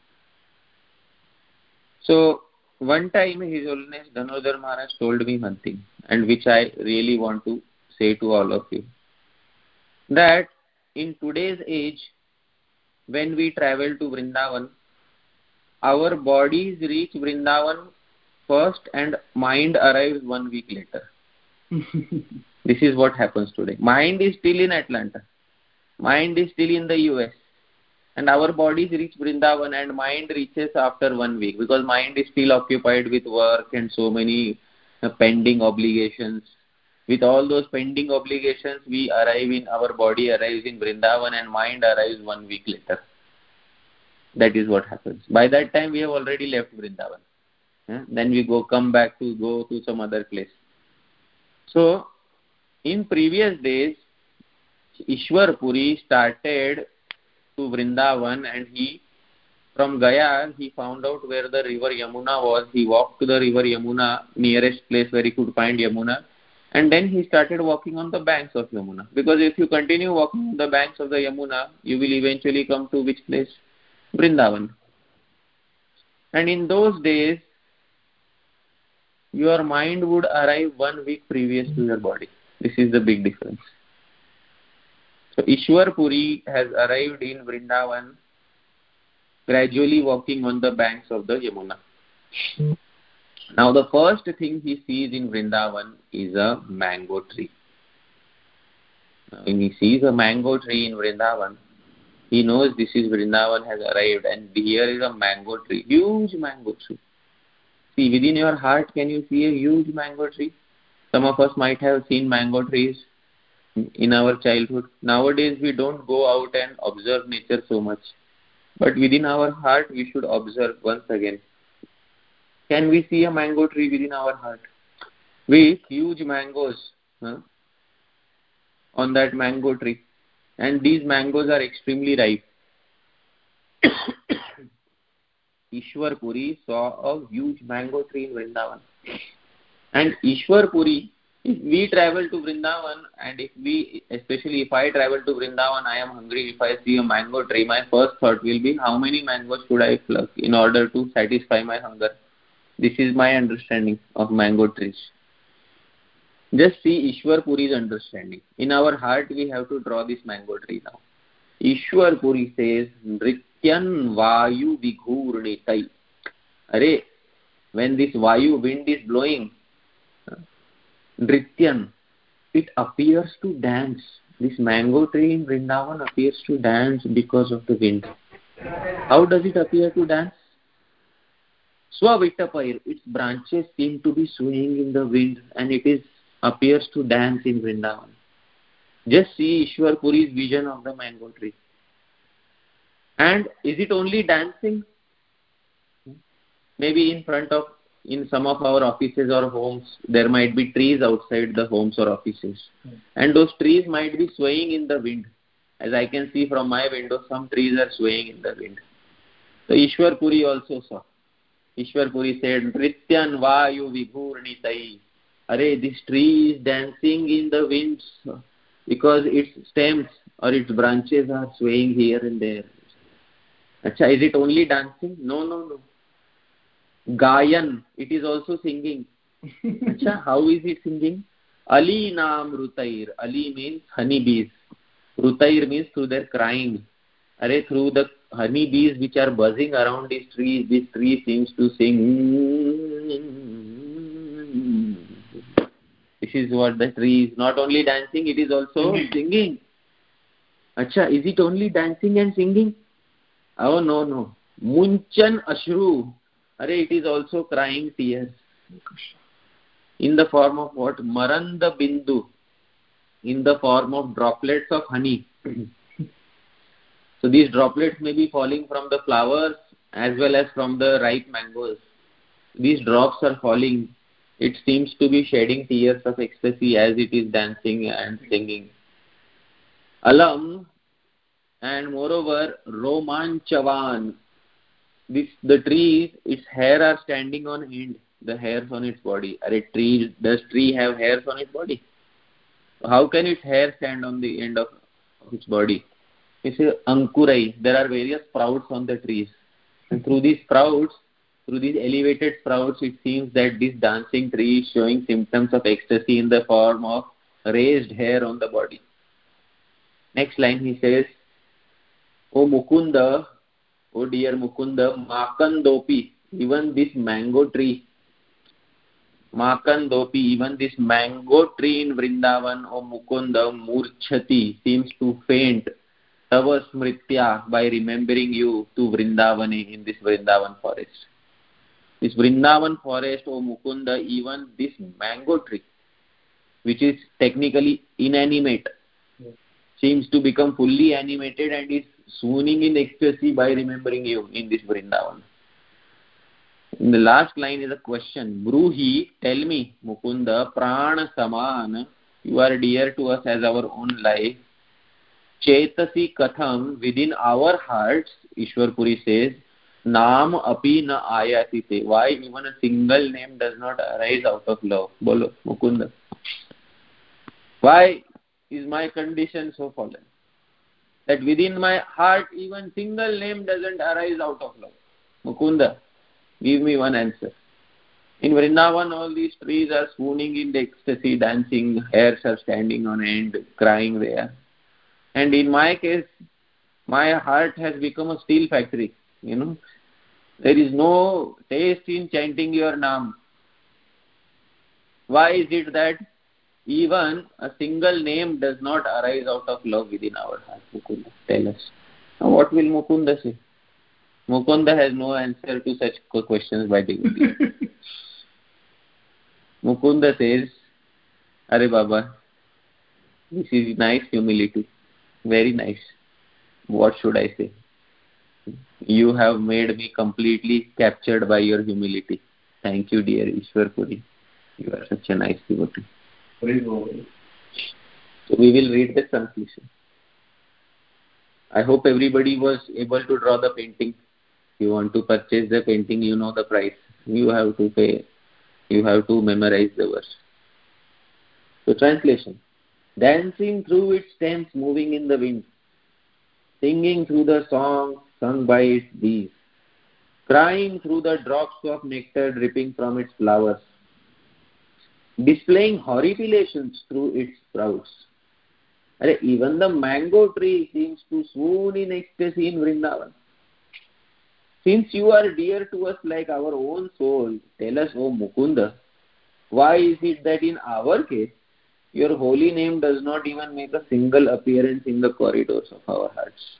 So one time His Holiness Dhanodhar Maharaj told me one thing, and which I really want to say to all of you, that in today's age, when we travel to Vrindavan, our bodies reach Vrindavan first and mind arrives one week later. This is what happens today. Mind is still in Atlanta. Mind is still in the U S. And our bodies reach Vrindavan and mind reaches after one week, because mind is still occupied with work and so many uh, pending obligations. With all those pending obligations, we arrive in, our body arrives in Vrindavan and mind arrives one week later. That is what happens. By that time, we have already left Vrindavan. Yeah? Then we go come back to go to some other place. So, in previous days, Ishwar Puri started to Vrindavan, and he, from Gaya, he found out where the river Yamuna was. He walked to the river Yamuna, nearest place where he could find Yamuna, and then he started walking on the banks of Yamuna. Because if you continue walking on the banks of the Yamuna, you will eventually come to which place? Vrindavan. And in those days, your mind would arrive one week previous to your body. This is the big difference. So Ishwar Puri has arrived in Vrindavan, gradually walking on the banks of the Yamuna. Now the first thing he sees in Vrindavan is a mango tree. Now, when he sees a mango tree in Vrindavan, he knows this is Vrindavan has arrived, and here is a mango tree, huge mango tree. See, within your heart, can you see a huge mango tree? Some of us might have seen mango trees in our childhood. Nowadays, we don't go out and observe nature so much. But within our heart, we should observe once again. Can we see a mango tree within our heart? With huge mangoes huh, on that mango tree. And these mangoes are extremely ripe. Ishwar Puri saw a huge mango tree in Vrindavan. And Ishwar Puri, if we travel to Vrindavan, and if we, especially if I travel to Vrindavan, I am hungry, if I see a mango tree, my first thought will be, how many mangoes should I pluck in order to satisfy my hunger? This is my understanding of mango trees. Just see Ishwar Puri's understanding. In our heart, we have to draw this mango tree now. Ishwar Puri says, Nrityan Vayu Vighurnitai. Are, when this Vayu wind is blowing, Nrityan, it appears to dance. This mango tree in Vrindavan appears to dance because of the wind. How does it appear to dance? Swavitapair, its branches seem to be swaying in the wind, and it is appears to dance in Vrindavan. Just see Ishwar Puri's vision of the mango tree. And is it only dancing? Maybe in front of in some of our offices or homes, there might be trees outside the homes or offices. Mm. And those trees might be swaying in the wind. As I can see from my window, some trees are swaying in the wind. So Ishwar Puri also saw. Ishwar Puri said, Nrityan Vayu Vibhurnitai. Are, this tree is dancing in the winds because its stems or its branches are swaying here and there. Achha, is it only dancing? No, no, no. Gayan, it is also singing. Achha, how is it singing? Ali Naam Rutair. Ali means honeybees. Rutair means through their crying. Are, through the honeybees which are buzzing around this tree, this tree seems to sing. This is what the tree is. Not only dancing, it is also singing. singing. Achha, is it only dancing and singing? Oh, no, no. Munchan Ashru. Are, it is also crying tears. In the form of what? Maranda Bindu. In the form of droplets of honey. So these droplets may be falling from the flowers as well as from the ripe mangoes. These drops are falling. It seems to be shedding tears of ecstasy as it is dancing and singing. Alam, and moreover, Romanchavan. This, the trees, its hair are standing on end, the hairs on its body. Are it tree, does tree have hairs on its body? How can its hair stand on the end of, of its body? It's a Ankurai. There are various sprouts on the trees. And through these sprouts, through these elevated sprouts, it seems that this dancing tree is showing symptoms of ecstasy in the form of raised hair on the body. Next line he says, O Mukunda, O dear Mukunda, Makandopi, even this mango tree, Makandopi, even this mango tree in Vrindavan, O Mukunda, Murchati, seems to faint, Tava Smritya, by remembering you to Vrindavani, in this Vrindavan forest. This Vrindavan forest, O Mukunda, even this mango tree, which is technically inanimate, seems to become fully animated and is swooning in ecstasy by remembering you in this Vrindavan. In the last line is a question. Bruhi, tell me, Mukunda, Prana Saman, you are dear to us as our own life. Chetasi Katham, within our hearts, Ishwar Puri says, Naam api na ayatite. Why even a single name does not arise out of love? Bolo, Mukunda. Why is my condition so fallen? That within my heart even single name doesn't arise out of love. Mukunda, give me one answer. In Vrindavan, all these trees are swooning in the ecstasy, dancing, hairs are standing on end, crying there. And in my case, my heart has become a steel factory. You know, there is no taste in chanting your Naam. Why is it that even a single name does not arise out of love within our heart? Mukunda, tell us. Now what will Mukunda say? Mukunda has no answer to such questions by devotee. Mukunda says, Are Baba, this is nice humility. Very nice. What should I say? You have made me completely captured by your humility. Thank you, dear Ishwar Puri. You are such a nice devotee. So we will read the translation. I hope everybody was able to draw the painting. If you want to purchase the painting, you know the price. You have to pay. You have to memorize the verse. So translation. Dancing through its stems moving in the wind, singing through the songs sung by its bees, crying through the drops of nectar dripping from its flowers, displaying horripilations through its sprouts. Even the mango tree seems to swoon in ecstasy in Vrindavan. Since you are dear to us like our own soul, tell us, O Mukunda, why is it that in our case, your holy name does not even make a single appearance in the corridors of our hearts?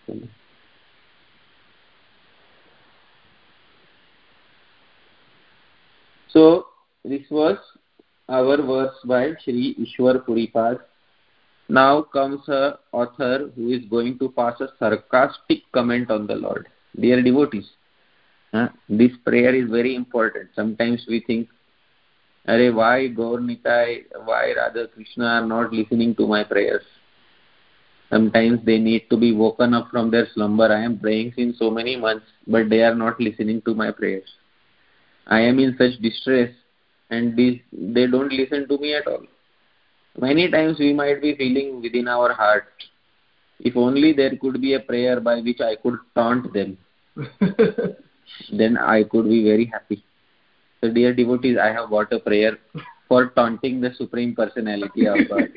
So, this was our verse by Shri Ishwar Puripad. Now comes a author who is going to pass a sarcastic comment on the Lord. Dear devotees, Uh, this prayer is very important. Sometimes we think, Arey, why Gaur Nitai, why Radha Krishna are not listening to my prayers? Sometimes they need to be woken up from their slumber. I am praying since so many months, but they are not listening to my prayers. I am in such distress and they, they don't listen to me at all. Many times we might be feeling within our heart, if only there could be a prayer by which I could taunt them, then I could be very happy. So dear devotees, I have got a prayer for taunting the Supreme Personality of God.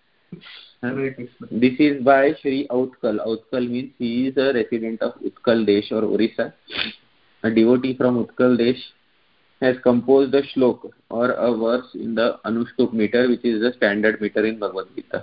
This is by Shri Autkal. Autkal means he is a resident of Utkal Desh or Orissa. A devotee from Utkal Desh has composed a shlok or a verse in the Anushtup meter, which is the standard meter in Bhagavad Gita.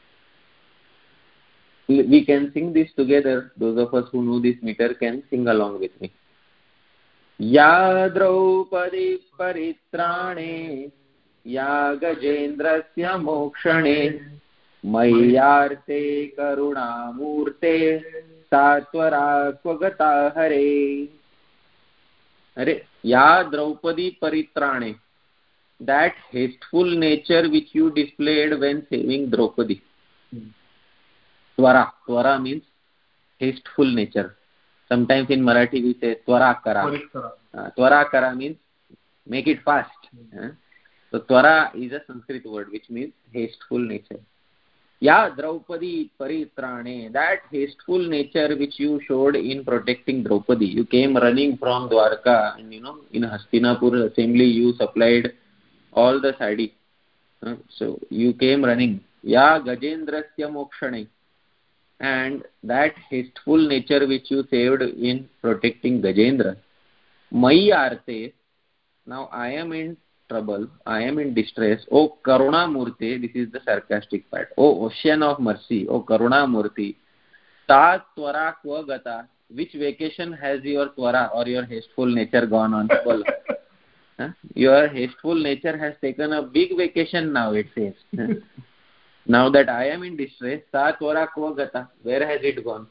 We can sing this together. Those of us who know this meter can sing along with me. Ya Draupadi Paritrane Ya Gajendrasya Mokshane Mayyarte Karunamurte Satvara Kvagata Hare. Hare, Ya Draupadi Paritrane, that hasteful nature which you displayed when saving Draupadi. Twara. Twara means hasteful nature. Sometimes in Marathi we say Twara Kara. Uh, Twara Kara means make it fast. Uh, so Twara is a Sanskrit word which means hasteful nature. Ya Draupadi Paritrane, that hasteful nature which you showed in protecting Draupadi. You came running from Dwarka and you know in Hastinapur assembly you supplied all the sadi. Uh, so you came running. Ya Gajendrasya Mokshane, and that hasteful nature which you saved in protecting Gajendra. Mai Arte, now I am in trouble, I am in distress. O Karuna Murti, this is the sarcastic part. O ocean of mercy, O Karuna Murti, Ta Twara Kva Gata, which vacation has your Twara or your hasteful nature gone on? Huh? Your hasteful nature has taken a big vacation now, it says. Now that I am in distress, Ta Twara Kva Gata, where has it gone?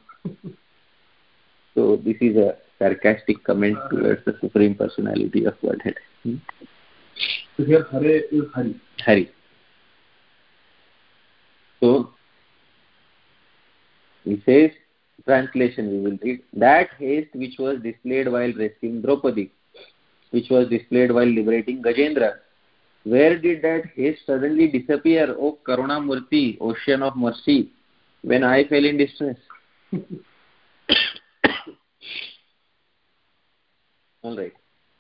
So this is a sarcastic comment towards the Supreme Personality of Godhead. Hmm? So here Hare is Hari. Hari. So he says, translation we will read, that haste which was displayed while rescuing Draupadi, which was displayed while liberating Gajendra, where did that haste suddenly disappear? O Karuna Murti, ocean of mercy, when I fell in distress. All right.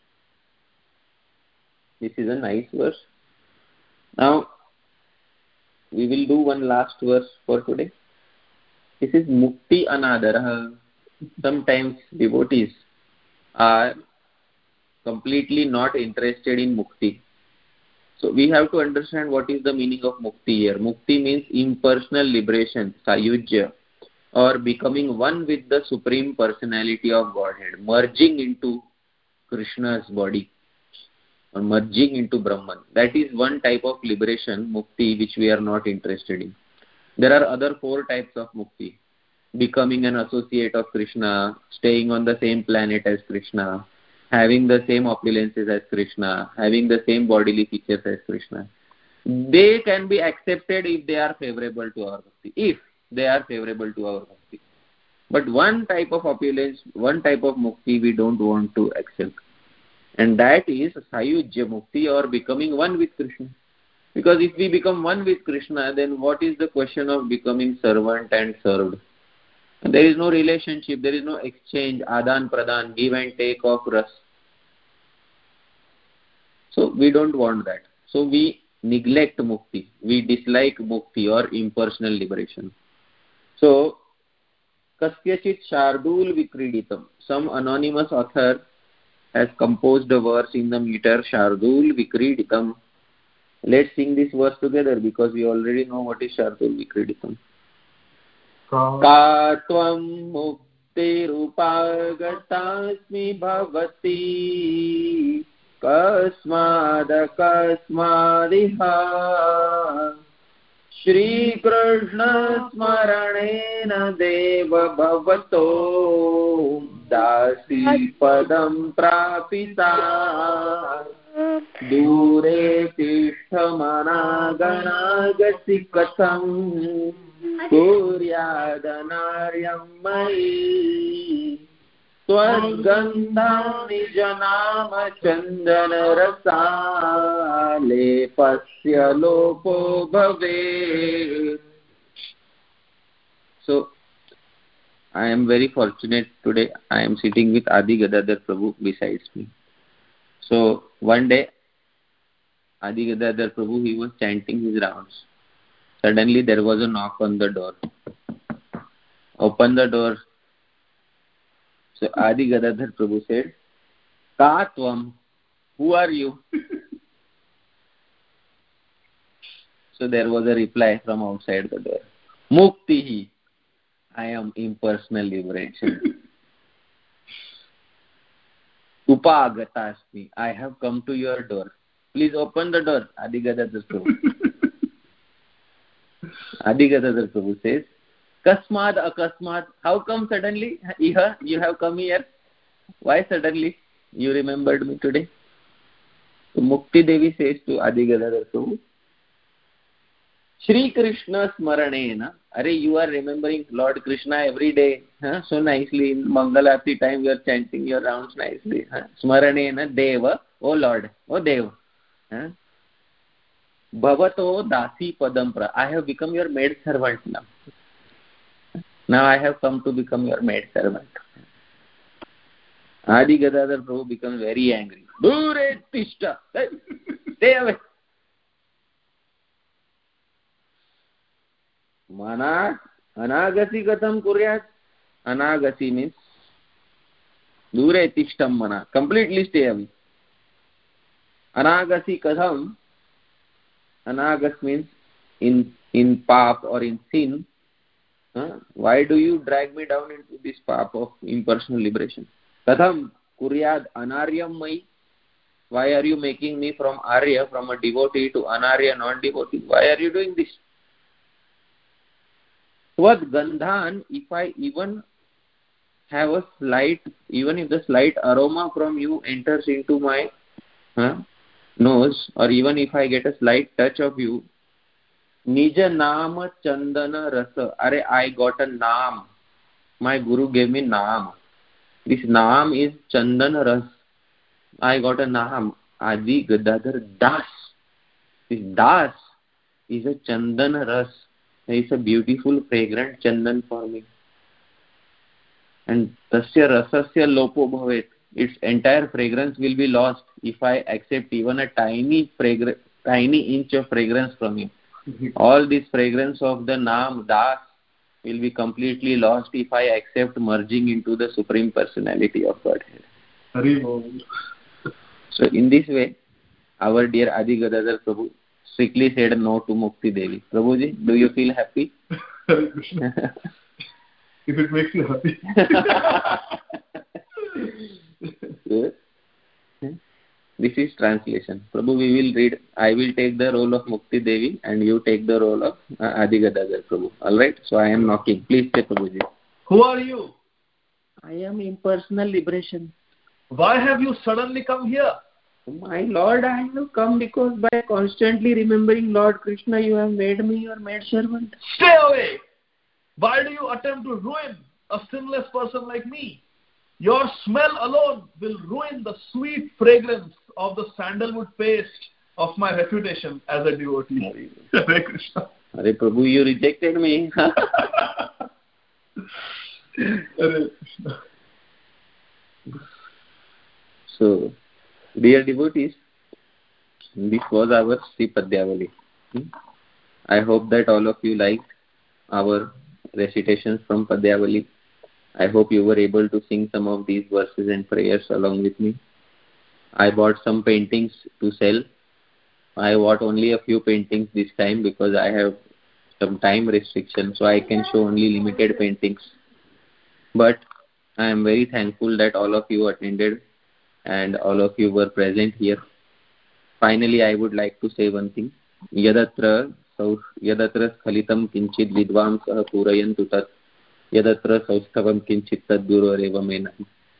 This is a nice verse. Now, we will do one last verse for today. This is Mukti Anadaraha. Sometimes devotees are completely not interested in Mukti. So we have to understand what is the meaning of Mukti here. Mukti means impersonal liberation, Sayujya, or becoming one with the Supreme Personality of Godhead, merging into Krishna's body, or merging into Brahman. That is one type of liberation, Mukti, which we are not interested in. There are other four types of Mukti. Becoming an associate of Krishna, staying on the same planet as Krishna, having the same opulences as Krishna, having the same bodily features as Krishna. They can be accepted if they are favorable to our bhakti, if they are favorable to our bhakti. But one type of opulence, one type of Mukti we don't want to accept. And that is Sayujya Mukti, or becoming one with Krishna. Because if we become one with Krishna, then what is the question of becoming servant and served? And there is no relationship, there is no exchange, adan pradan, give and take of ras. So we don't want that. So we neglect Mukti, we dislike Mukti or impersonal liberation. So, Kasyachit Shardul Vikriditam, some anonymous author has composed a verse in the meter Shardul Vikriditam. Let's sing this verse together because we already know what is Shardul Vikriditam. Ka tvam mukti rupagatasmi bhavati kasmad kasmadiha Shri Krishna smaranena deva bhavato दासी पदं प्रापिता दूरे तिष्ठमनागणागसि कथं कुर्यादनार्यं मयि त्वद्गन्धं निजनाम चन्दनरसालेपस्य लोपो भवेत्. So I am very fortunate today. I am sitting with Adi Gadadhar Prabhu besides me. So one day, Adi Gadadhar Prabhu, he was chanting his rounds. Suddenly there was a knock on the door. Open the door. So Adi Gadadhar Prabhu said, Ka Tvam, who are you? So there was a reply from outside the door. Muktihi, I am impersonal liberation. Upagatasmi, I have come to your door. Please open the door, Adi Gadadhar Prabhu. Adi Gadadhar Prabhu says, Kasmad akasmad, how come suddenly here you have come here? Why suddenly you remembered me today? So Mukti Devi says to Adi Gadadhar Prabhu, Shri Krishna Smaranena, Are you are remembering Lord Krishna every day, huh? So nicely in Mangalarti time you are chanting your rounds nicely. Huh? Smaranena Deva, O Lord, O Deva. Huh? Bhavato Dasi Padampra, I have become your maid servant now. Now I have come to become your maid servant. Adi Gadadhar Prabhu becomes very angry. Dure Tishta, stay away. Mana Anagasi Katham Kuryat. Anagasi means Dure Tishtam Mana, completely stay away. Anagasi Katham, Anagas means in, in pap or in sin. Huh? Why do you drag me down into this path of impersonal liberation? Katham Kuryad Anaryam Mai. Why are you making me from Arya, from a devotee to Anarya, non-devotee? Why are you doing this? Tvad Gandhan, if I even have a slight, even if the slight aroma from you enters into my huh, nose, or even if I get a slight touch of you, Nija Nama Chandana Rasa. Are I got a Naam. My Guru gave me Naam. This Naam is Chandana Ras. I got a Naam. Adi Gadadhar Das. This Das is a Chandana Ras. It is a beautiful, fragrant Chandan for me. And Tasya Rasasya Lopo Bhavet. Its entire fragrance will be lost if I accept even a tiny fragrance, tiny inch of fragrance from you. All this fragrance of the Naam, Das, will be completely lost if I accept merging into the Supreme Personality of Godhead. So in this way, our dear Adi Gadadhar Prabhu strictly said no to Mukti Devi. Prabhuji, do you feel happy? If it makes you happy. Good. This is translation. Prabhu, we will read. I will take the role of Mukti Devi and you take the role of uh, Adi Gadadhar Prabhu. Alright? So I am knocking. Please say, Prabhuji. Who are you? I am impersonal liberation. Why have you suddenly come here? My Lord, I have come because by constantly remembering Lord Krishna, you have made me your maid servant. Stay away! Why do you attempt to ruin a sinless person like me? Your smell alone will ruin the sweet fragrance of the sandalwood paste of my reputation as a devotee. Hare Krishna. Hare Prabhu, you rejected me. Hare Krishna. So, dear devotees, this was our Sri Padyavali. I hope that all of you liked our recitations from Padyavali. I hope you were able to sing some of these verses and prayers along with me. I bought some paintings to sell. I bought only a few paintings this time because I have some time restriction, so I can show only limited paintings. But I am very thankful that all of you attended and all of you were present here. Finally, I would like to say one thing. Yadatra yadatra khalitam kinchid vidvamsah purayantu tat yadatra saustavam kinchit tad guru areva mena.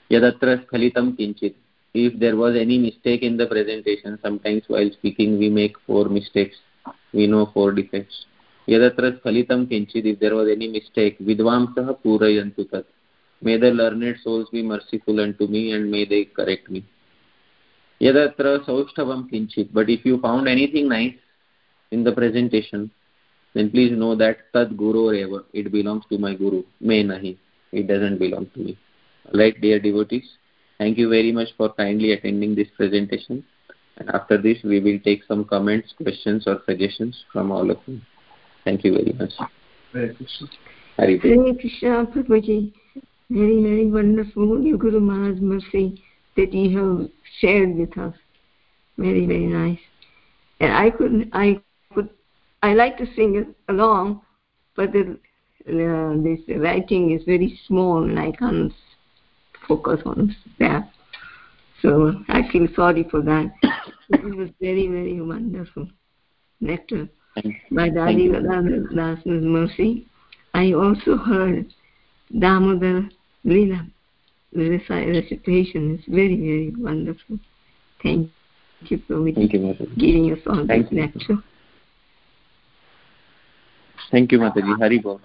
Yadatra Skhalitam Kinchit. If there was any mistake in the presentation, sometimes while speaking we make four mistakes. We know four defects. Yadatra Skhalitam Kinchit. If there was any mistake, Vidvamsaha Purayantu Tat. May the learned souls be merciful unto me and may they correct me. Yadatra Saushthavam Kinchit. But if you found anything nice in the presentation, then please know that Tad Guru Reva. It belongs to my Guru. May nahi. It doesn't belong to me. Alright, dear devotees, thank you very much for kindly attending this presentation. And after this, we will take some comments, questions or suggestions from all of you. Thank you very much. Hare Krishna. Hare Hare Krishna, Prabhuji. Very, very wonderful. Your Guru Maharaj's mercy that you have shared with us. Very, very nice. And I could, I could, I like to sing it along, but the, uh, this writing is very small and I can't focus on that. So I feel sorry for that. It was very, very wonderful. Nectar by Dadi Das's mercy. I also heard Damodar Leela. The recitation is very, very wonderful. Thank you for giving us all this lecture. Thank you, Mataji. Hari Bol.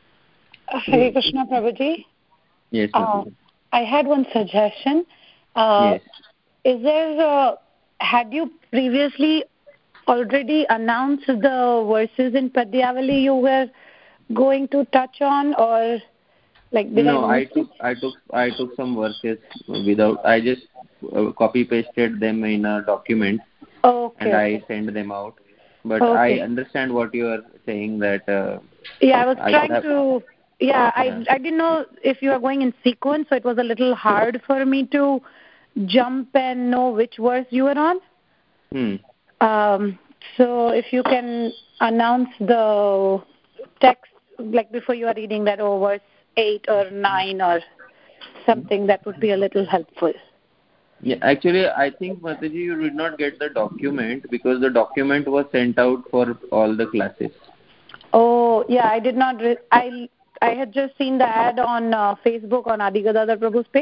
Hare Krishna, Prabhuji. Yes, uh, I had one suggestion. Uh, yes. Is there, uh, had you previously already announced the verses in Padyavali you were going to touch on, or like did no? I, I took, I took, I took some verses without. I just uh, copy pasted them in a document, okay. and I send them out. But okay. I understand what you are saying. That uh, yeah, I was I trying have, to. Yeah, I I didn't know if you were going in sequence, so it was a little hard for me to jump and know which verse you were on. Hmm. Um, so if you can announce the text like before you are reading that, oh, verse eight or nine or something, that would be a little helpful. Yeah, actually, I think Mataji, you did not get the document because the document was sent out for all the classes. Oh, yeah, I did not. Re- I I had just seen the ad on uh, Facebook on Adi Gadadhar Prabhu's page.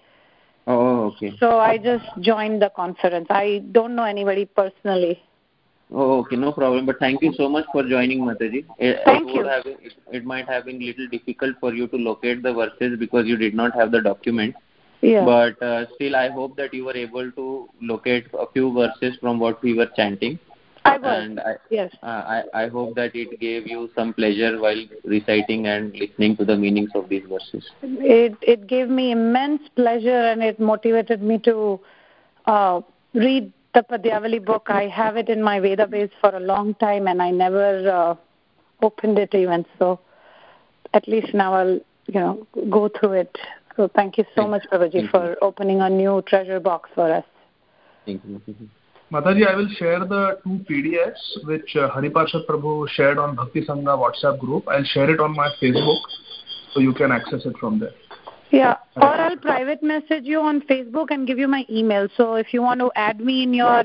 Oh, okay. So I just joined the conference. I don't know anybody personally. Oh, okay, no problem. But thank you so much for joining, Mataji. It, thank it you. Would have, it, it might have been a little difficult for you to locate the verses because you did not have the document. Yeah. But uh, still, I hope that you were able to locate a few verses from what we were chanting. I was. And I, yes. Uh, I, I hope that it gave you some pleasure while reciting and listening to the meanings of these verses. It it gave me immense pleasure and it motivated me to uh, read the Padyavali book. I have it in my Veda base for a long time and I never uh, opened it even. So at least now I'll you know go through it. So thank you so thank much, Prabhuji, for you. Opening a new treasure box for us. Thank you. Mataji, I will share the two P D Fs which uh, Hariparshad Prabhu shared on Bhakti Sangha WhatsApp group. I'll share it on my Facebook so you can access it from there. Yeah, or I'll private message you on Facebook and give you my email. So if you want to add me in your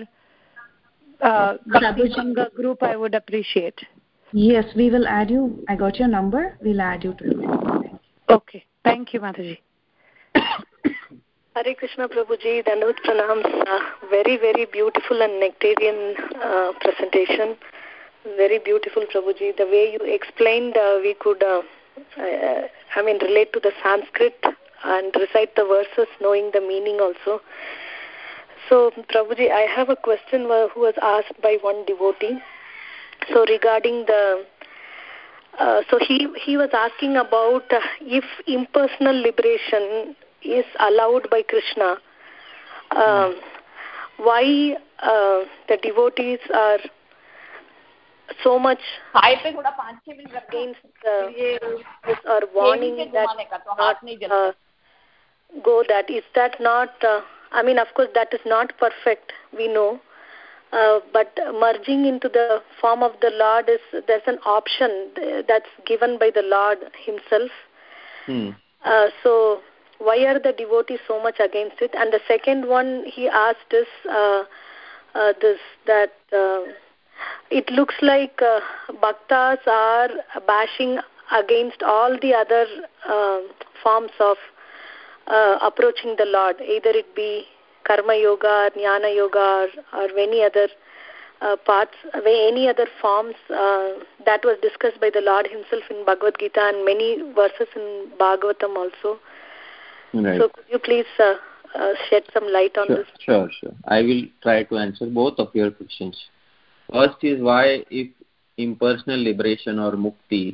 uh, Bhakti Sangha group, I would appreciate. Yes, we will add you. I got your number. We'll add you to the group. Okay. Thank you, Mataji. Hare Krishna Prabhuji, Dandavat Pranams. Uh, very, very beautiful and nectarian uh, presentation. Very beautiful, Prabhuji. The way you explained, uh, we could, uh, uh, I mean, relate to the Sanskrit and recite the verses, knowing the meaning also. So, Prabhuji, I have a question who was asked by one devotee. So, regarding the, uh, so he he was asking about uh, if impersonal liberation is allowed by Krishna, um, why uh, the devotees are so much against uh, this or warning that not uh, go that. Is that not, uh, I mean, of course, that is not perfect, we know, uh, but merging into the form of the Lord, is there's an option that's given by the Lord himself. Hmm. Uh, so, why are the devotees so much against it? And the second one he asked is uh, uh, this, that uh, it looks like uh, bhaktas are bashing against all the other uh, forms of uh, approaching the Lord, either it be karma yoga, or jnana yoga, or, or any other uh, parts, any other forms uh, that was discussed by the Lord himself in Bhagavad Gita and many verses in Bhagavatam also. Right. So could you please uh, uh, shed some light on sure, this? Sure, sure. I will try to answer both of your questions. First is why, if impersonal liberation or mukti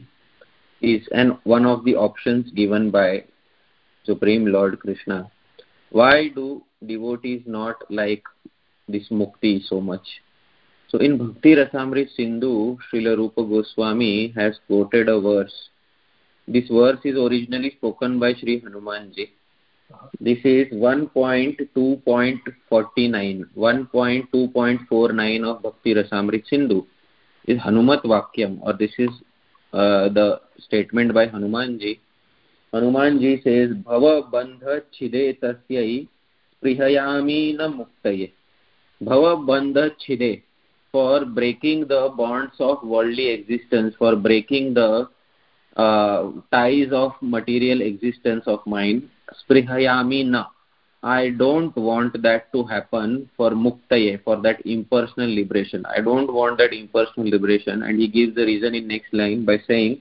is an one of the options given by Supreme Lord Krishna, why do devotees not like this mukti so much? So in Bhakti Rasamrita Sindhu, Srila Rupa Goswami has quoted a verse. This verse is originally spoken by Sri Hanumanji. This is one point two point four nine, one point two point four nine of Bhakti Rasamrita Sindhu. Is Hanumat Vakyam, or this is uh, the statement by Hanumanji. Hanumanji says, Bhava bandha chide tasyai prihayami na muktaye. Bhava bandha chide, for breaking the bonds of worldly existence, for breaking the uh, ties of material existence of mine. Sprihayami na, I don't want that to happen for muktaye, for that impersonal liberation. I don't want that impersonal liberation. And he gives the reason in next line by saying,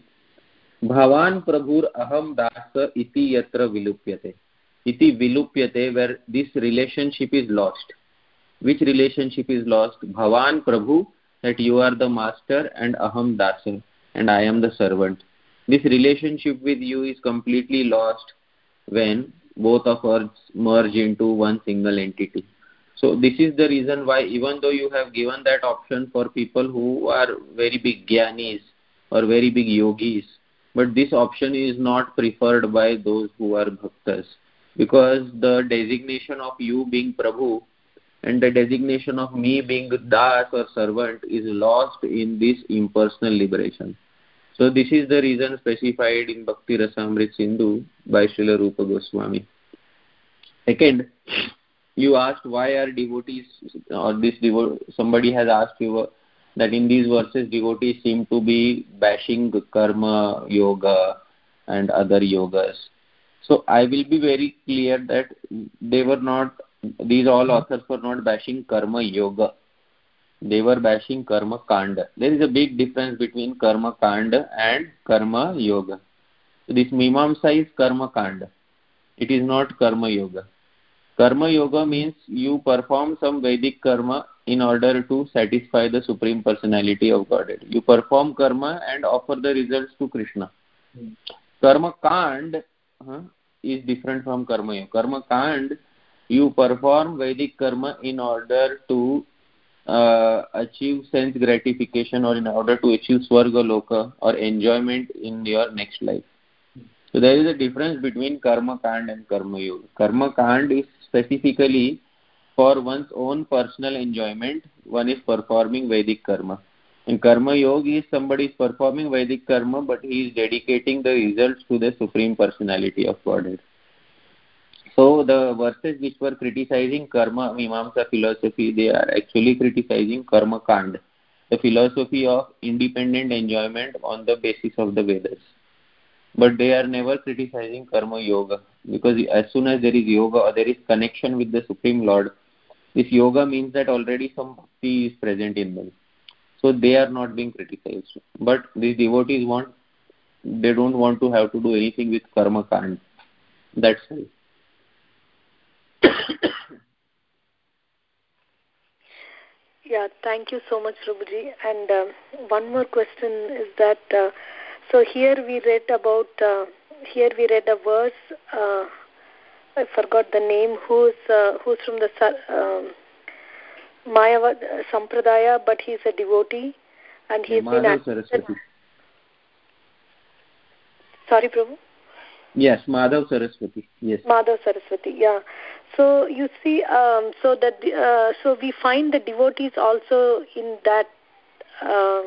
Bhavan prabhur aham dasa iti yatra vilupyate. Iti vilupyate, where this relationship is lost. Which relationship is lost? Bhavan prabhu, that you are the master, and aham dasa, and I am the servant. This relationship with you is completely lost when both of us merge into one single entity. So this is the reason why, even though you have given that option for people who are very big jnanis or very big yogis, but this option is not preferred by those who are bhaktas, because the designation of you being Prabhu and the designation of me being das or servant is lost in this impersonal liberation. So this is the reason specified in Bhakti Rasamrita Sindhu by Srila Rupa Goswami. Second, you asked why are devotees, or this devo- somebody has asked you that in these verses devotees seem to be bashing karma yoga and other yogas. So I will be very clear that they were not, these all authors were not bashing karma yoga. They were bashing karma kanda. There is a big difference between karma kanda and karma yoga. So this mimamsa is karma kanda. It is not karma yoga. Karma yoga means you perform some Vedic karma in order to satisfy the Supreme Personality of Godhead. You perform karma and offer the results to Krishna. Hmm. Karma kand huh, is different from karma yoga. Karma kand, you perform Vedic karma in order to uh, achieve sense gratification, or in order to achieve Swarga Loka or enjoyment in your next life. So there is a difference between karma kand and karma yoga. Karma kand is specifically for one's own personal enjoyment. One is performing Vedic karma. And karma yoga is somebody is performing Vedic karma, but he is dedicating the results to the Supreme Personality of Godhead. So the verses which were criticizing karma mimamsa philosophy, they are actually criticizing karma kand, the philosophy of independent enjoyment on the basis of the Vedas. But they are never criticizing karma yoga, because as soon as there is yoga or there is connection with the Supreme Lord, this yoga means that already some bhakti is present in them. So they are not being criticized. But these devotees want, they don't want to have to do anything with karma kand. That's why. Yeah, thank you so much, Rubuji. And uh, one more question is that, uh, so here we read about, uh, here we read a verse, uh, I forgot the name, who's uh, who's from the um, Mayavad Sampradaya, but he's a devotee, and he's yeah, been Saraswati. Sorry, Prabhu? Yes, Madhav Saraswati. Yes. Madhav Saraswati, yeah. So you see, um, so that uh, so we find the devotees also in that uh,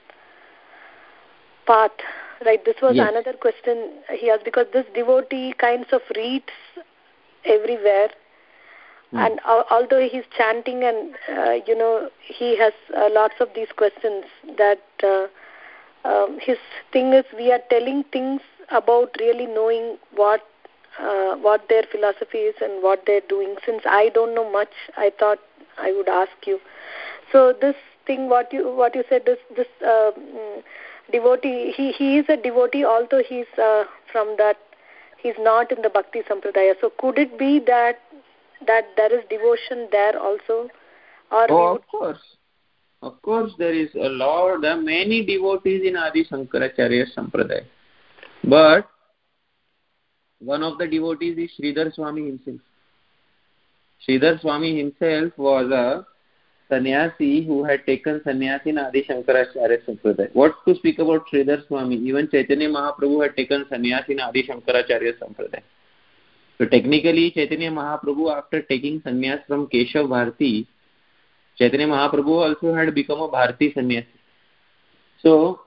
path, right? This was yes. another question he asked, because this devotee kinds of reads everywhere, mm. and uh, although he's chanting and uh, you know he has uh, lots of these questions, that uh, um, his thing is we are telling things about really knowing what uh, what their philosophy is and what they're doing. Since I don't know much, I thought I would ask you. So this thing, what you what you said, this this uh, mm, devotee, he he is a devotee, although he's uh, from that, he's not in the Bhakti Sampradaya. So could it be that that there is devotion there also? Or oh, of course. Of course, there is a lot, there are many devotees in Adi Shankaracharya Sampradaya. But one of the devotees is Sridhar Swami himself. Sridhar Swami himself was a sannyasi who had taken sannyasi in Adi Shankaracharya Sampradaya. What to speak about Sridhar Swami? Even Chaitanya Mahaprabhu had taken sannyasi in Adi Shankaracharya Sampradaya. So technically, Chaitanya Mahaprabhu, after taking sannyas from Keshav Bharati, Chaitanya Mahaprabhu also had become a Bharati sannyasi. So,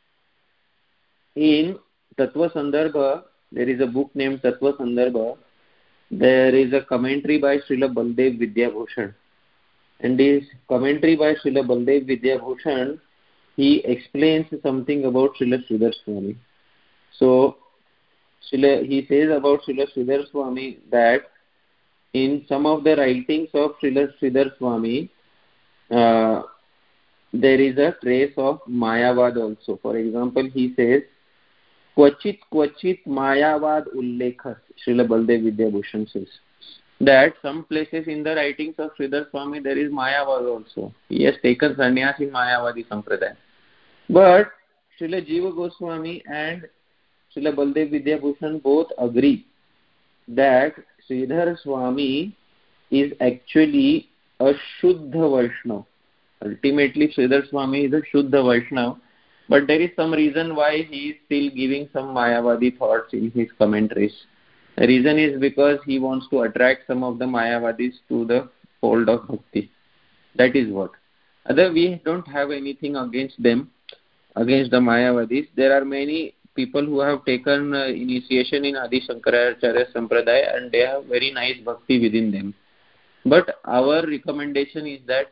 in Tattva Sandarbha, there is a book named Tattva Sandarbha. There is a commentary by Srila Baldev Vidyabhushan. And this commentary by Srila Baldev Vidyabhushan, he explains something about Srila Sridhar Swami. So, Srila, he says about Srila Sridhar Swami that in some of the writings of Srila Sridhar Swami, uh, there is a trace of Mayavad also. For example, he says, Kvachit Kvachit Mayavad Ullekhas, Srila Baldev Vidyabhushan says, that some places in the writings of Sridhar Swami there is Mayavad also. He has taken sannyas in Mayavadi Sampradaya. But Srila Jiva Goswami and Srila Baldev Vidyabhushan both agree that Sridhar Swami is actually a Shuddha Vaishnava. Ultimately, Sridhar Swami is a Shuddha Vaishnava, but there is some reason why he is still giving some Mayavadi thoughts in his commentaries. The reason is because he wants to attract some of the Mayavadis to the fold of Bhakti. That is what. Other, we don't have anything against them, against the Mayavadis. There are many people who have taken uh, initiation in Adi Shankaracharya Sampradaya and they have very nice Bhakti within them. But our recommendation is that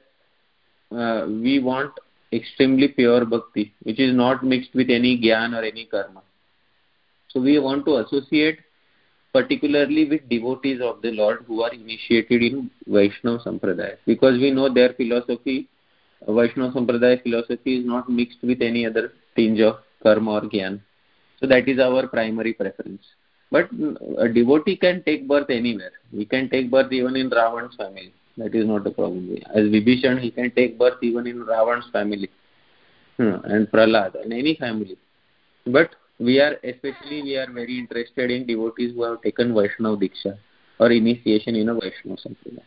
uh, we want extremely pure Bhakti, which is not mixed with any Gyan or any Karma. So we want to associate particularly with devotees of the Lord who are initiated in Vaishnava Sampradaya, because we know their philosophy, Vaishnava Sampradaya philosophy is not mixed with any other tinge of Karma or Gyan. So that is our primary preference. But a devotee can take birth anywhere. He can take birth even in Ravan's family. That is not a problem. As Vibhishan, he can take birth even in Ravan's family. Hmm. And Prahlad, in any family. But we are, especially we are very interested in devotees who have taken Vaishnava Diksha or initiation in a Vaishnava Sampradaya.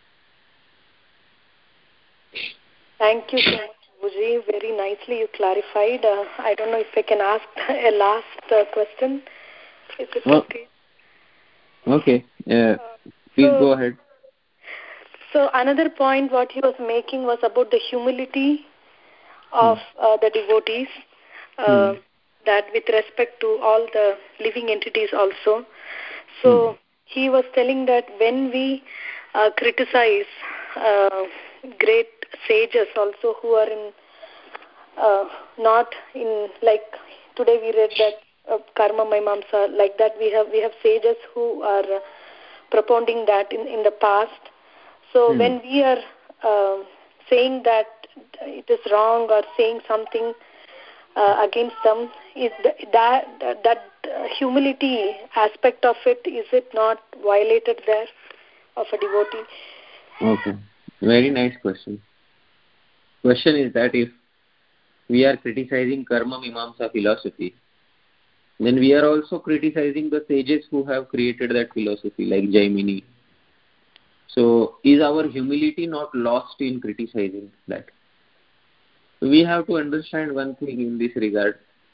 Thank you so much, Prabhuji. Very nicely you clarified. Uh, I don't know if I can ask a last uh, question. Is it oh. okay? Okay. Uh, please so, go ahead. So another point what he was making was about the humility of hmm. uh, the devotees. Uh, hmm. That with respect to all the living entities also. So hmm. he was telling that when we uh, criticize uh, great sages also who are in uh, not in, like today we read that uh, Karma Mimamsa, like that we have we have sages who are uh, propounding that in, in the past. So hmm. when we are uh, saying that it is wrong or saying something Uh, against them, is that that, that uh, humility aspect of it, is it not violated there of a devotee? Okay, very nice question. Question is that if we are criticizing Karma Mimamsa philosophy, then we are also criticizing the sages who have created that philosophy, like Jaimini. So is our humility not lost in criticizing that? We have to understand one thing in this regard,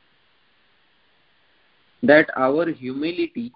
that our humility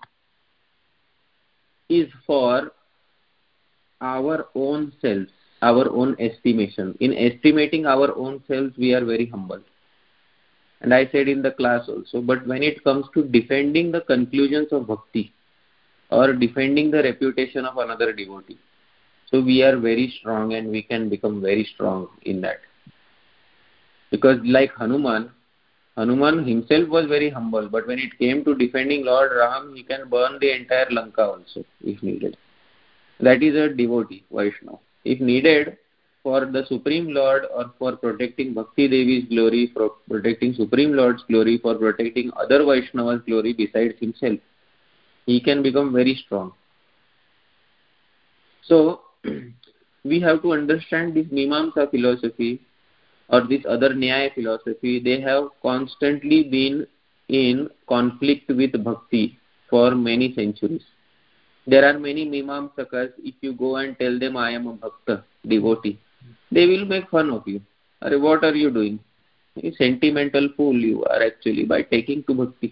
is for our own selves, our own estimation. In estimating our own selves, we are very humble. And I said in the class also, but when it comes to defending the conclusions of bhakti or defending the reputation of another devotee, so we are very strong and we can become very strong in that. Because like Hanuman, Hanuman himself was very humble, but when it came to defending Lord Ram, he can burn the entire Lanka also, if needed. That is a devotee, Vaishnava. If needed, for the Supreme Lord or for protecting Bhakti Devi's glory, for protecting Supreme Lord's glory, for protecting other Vaishnava's glory besides himself, he can become very strong. So, we have to understand this Mimamsa philosophy or this other Nyaya philosophy. They have constantly been in conflict with Bhakti for many centuries. There are many Mimamsakas, if you go and tell them I am a Bhakta, devotee, they will make fun of you. Arey, what are you doing? A sentimental fool you are actually by taking to Bhakti.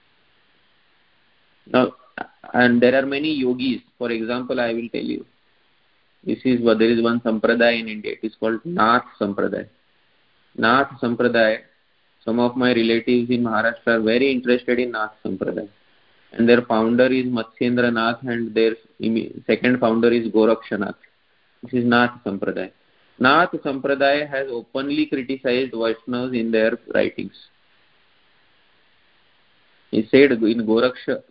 Now, and there are many yogis. For example, I will tell you. This is what there is one sampradaya in India. It is called Nath Sampradaya. Nath Sampradaya. Some of my relatives in Maharashtra are very interested in Nath Sampradaya. And their founder is Matsyendra Nath and their second founder is Gorakshanath. This is Nath Sampradaya. Nath Sampradaya has openly criticized Vaishnavas in their writings. He said in Goraksha,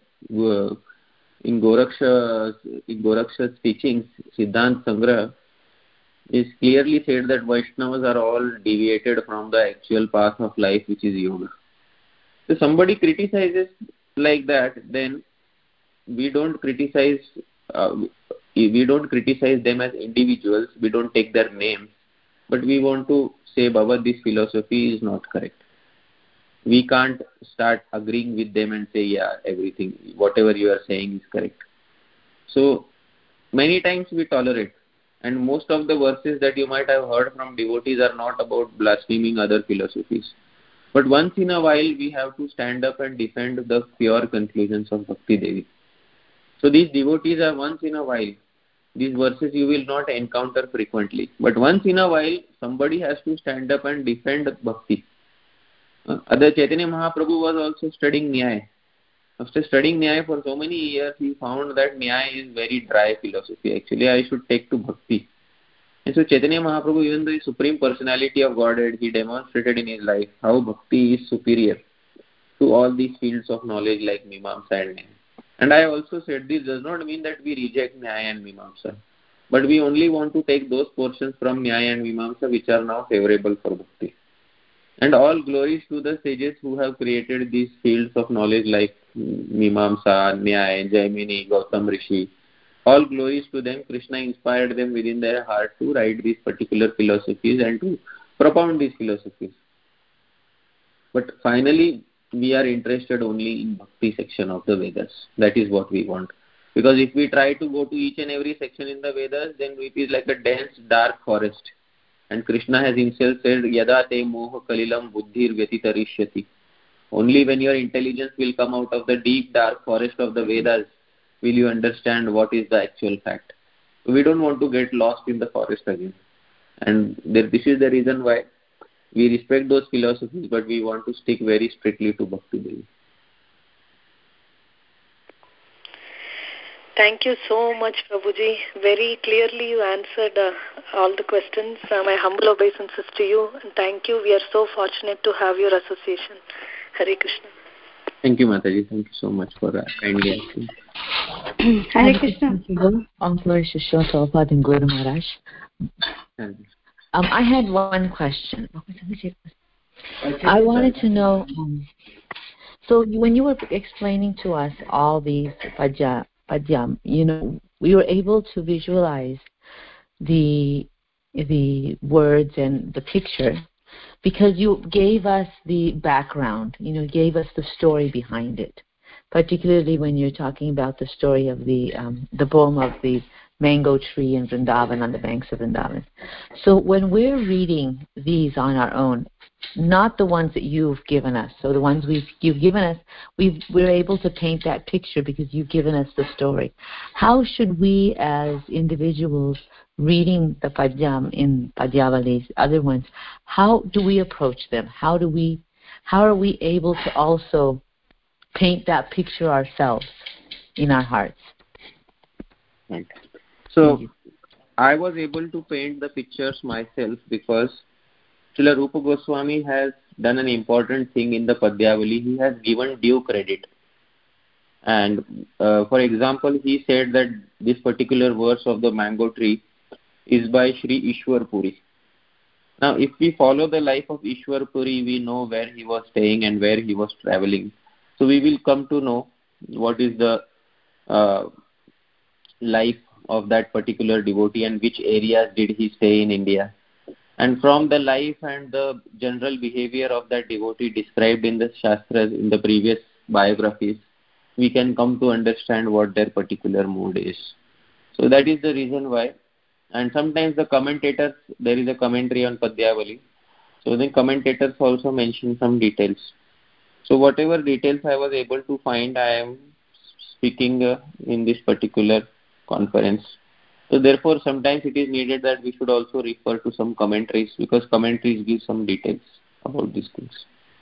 in Goraksha, in Goraksha's teachings, Siddhant Sangraha, is clearly said that Vaishnavas are all deviated from the actual path of life, which is yoga. So somebody criticizes like that, then we don't criticize uh, we don't criticize them as individuals, we don't take their names, but we want to say, Baba, this philosophy is not correct. We can't start agreeing with them and say, yeah, everything, whatever you are saying is correct. So many times we tolerate, and most of the verses that you might have heard from devotees are not about blaspheming other philosophies. But once in a while, we have to stand up and defend the pure conclusions of Bhakti Devi. So these devotees are once in a while. These verses you will not encounter frequently. But once in a while, somebody has to stand up and defend Bhakti. Uh, Other Chaitanya Mahaprabhu was also studying Nyaya. After studying Nyaya for so many years, he found that Nyaya is very dry philosophy. Actually, I should take to Bhakti. And so Chaitanya Mahaprabhu, even though the Supreme Personality of Godhead, he demonstrated in his life how Bhakti is superior to all these fields of knowledge like Mimamsa and Nyaya. And I also said this does not mean that we reject Nyaya and Mimamsa, but we only want to take those portions from Nyaya and Mimamsa which are now favorable for Bhakti. And all glories to the sages who have created these fields of knowledge like Mimamsa, Nyaya, Jaimini, Gautam Rishi. All glories to them. Krishna inspired them within their heart to write these particular philosophies and to propound these philosophies. But finally, we are interested only in Bhakti section of the Vedas. That is what we want. Because if we try to go to each and every section in the Vedas, then it is like a dense, dark forest. And Krishna has himself said, Yada te moha kalilam buddhir vyatitarishyati. Only when your intelligence will come out of the deep, dark forest of the Vedas will you understand what is the actual fact. So we don't want to get lost in the forest again. And there, this is the reason why we respect those philosophies, but we want to stick very strictly to Bhakti Devi. Thank you so much, Prabhuji. Very clearly you answered uh, all the questions. Uh, my humble obeisances to you. And thank you. We are so fortunate to have your association. Hare Krishna. Thank you, Mataji. Thank you so much for uh, kindly asking. Hare Krishna. All glories to Srila Prabhupada and Guru Maharaj. Um, I had one question. I wanted to know, um, so when you were explaining to us all these padya, padyam, you know, we were able to visualize the the words and the picture because you gave us the background, you know, gave us the story behind it. Particularly when you're talking about the story of the um, the poem of the mango tree in Vrindavan, on the banks of Vrindavan. So when we're reading these on our own, not the ones that you've given us, so the ones we've you've given us, we've, we're able to paint that picture because you've given us the story. How should we as individuals reading the Padyam in Padyavalis, other ones, how do we approach them? How do we, how are we able to also paint that picture ourselves in our hearts? Right. So I was able to paint the pictures myself because Srila Rupa Goswami has done an important thing in the Padyavali. He has given due credit. And uh, for example, he said that this particular verse of the mango tree is by Sri Ishwar Puri. Now, if we follow the life of Ishwar Puri, we know where he was staying and where he was traveling. So we will come to know what is the uh, life of that particular devotee and which areas did he stay in India. And from the life and the general behavior of that devotee described in the Shastras, in the previous biographies, we can come to understand what their particular mood is. So that is the reason why. And sometimes the commentators, there is a commentary on Padyavali. So the commentators also mention some details. So whatever details I was able to find, I am speaking uh, in this particular conference. So therefore, sometimes it is needed that we should also refer to some commentaries, because commentaries give some details about these things.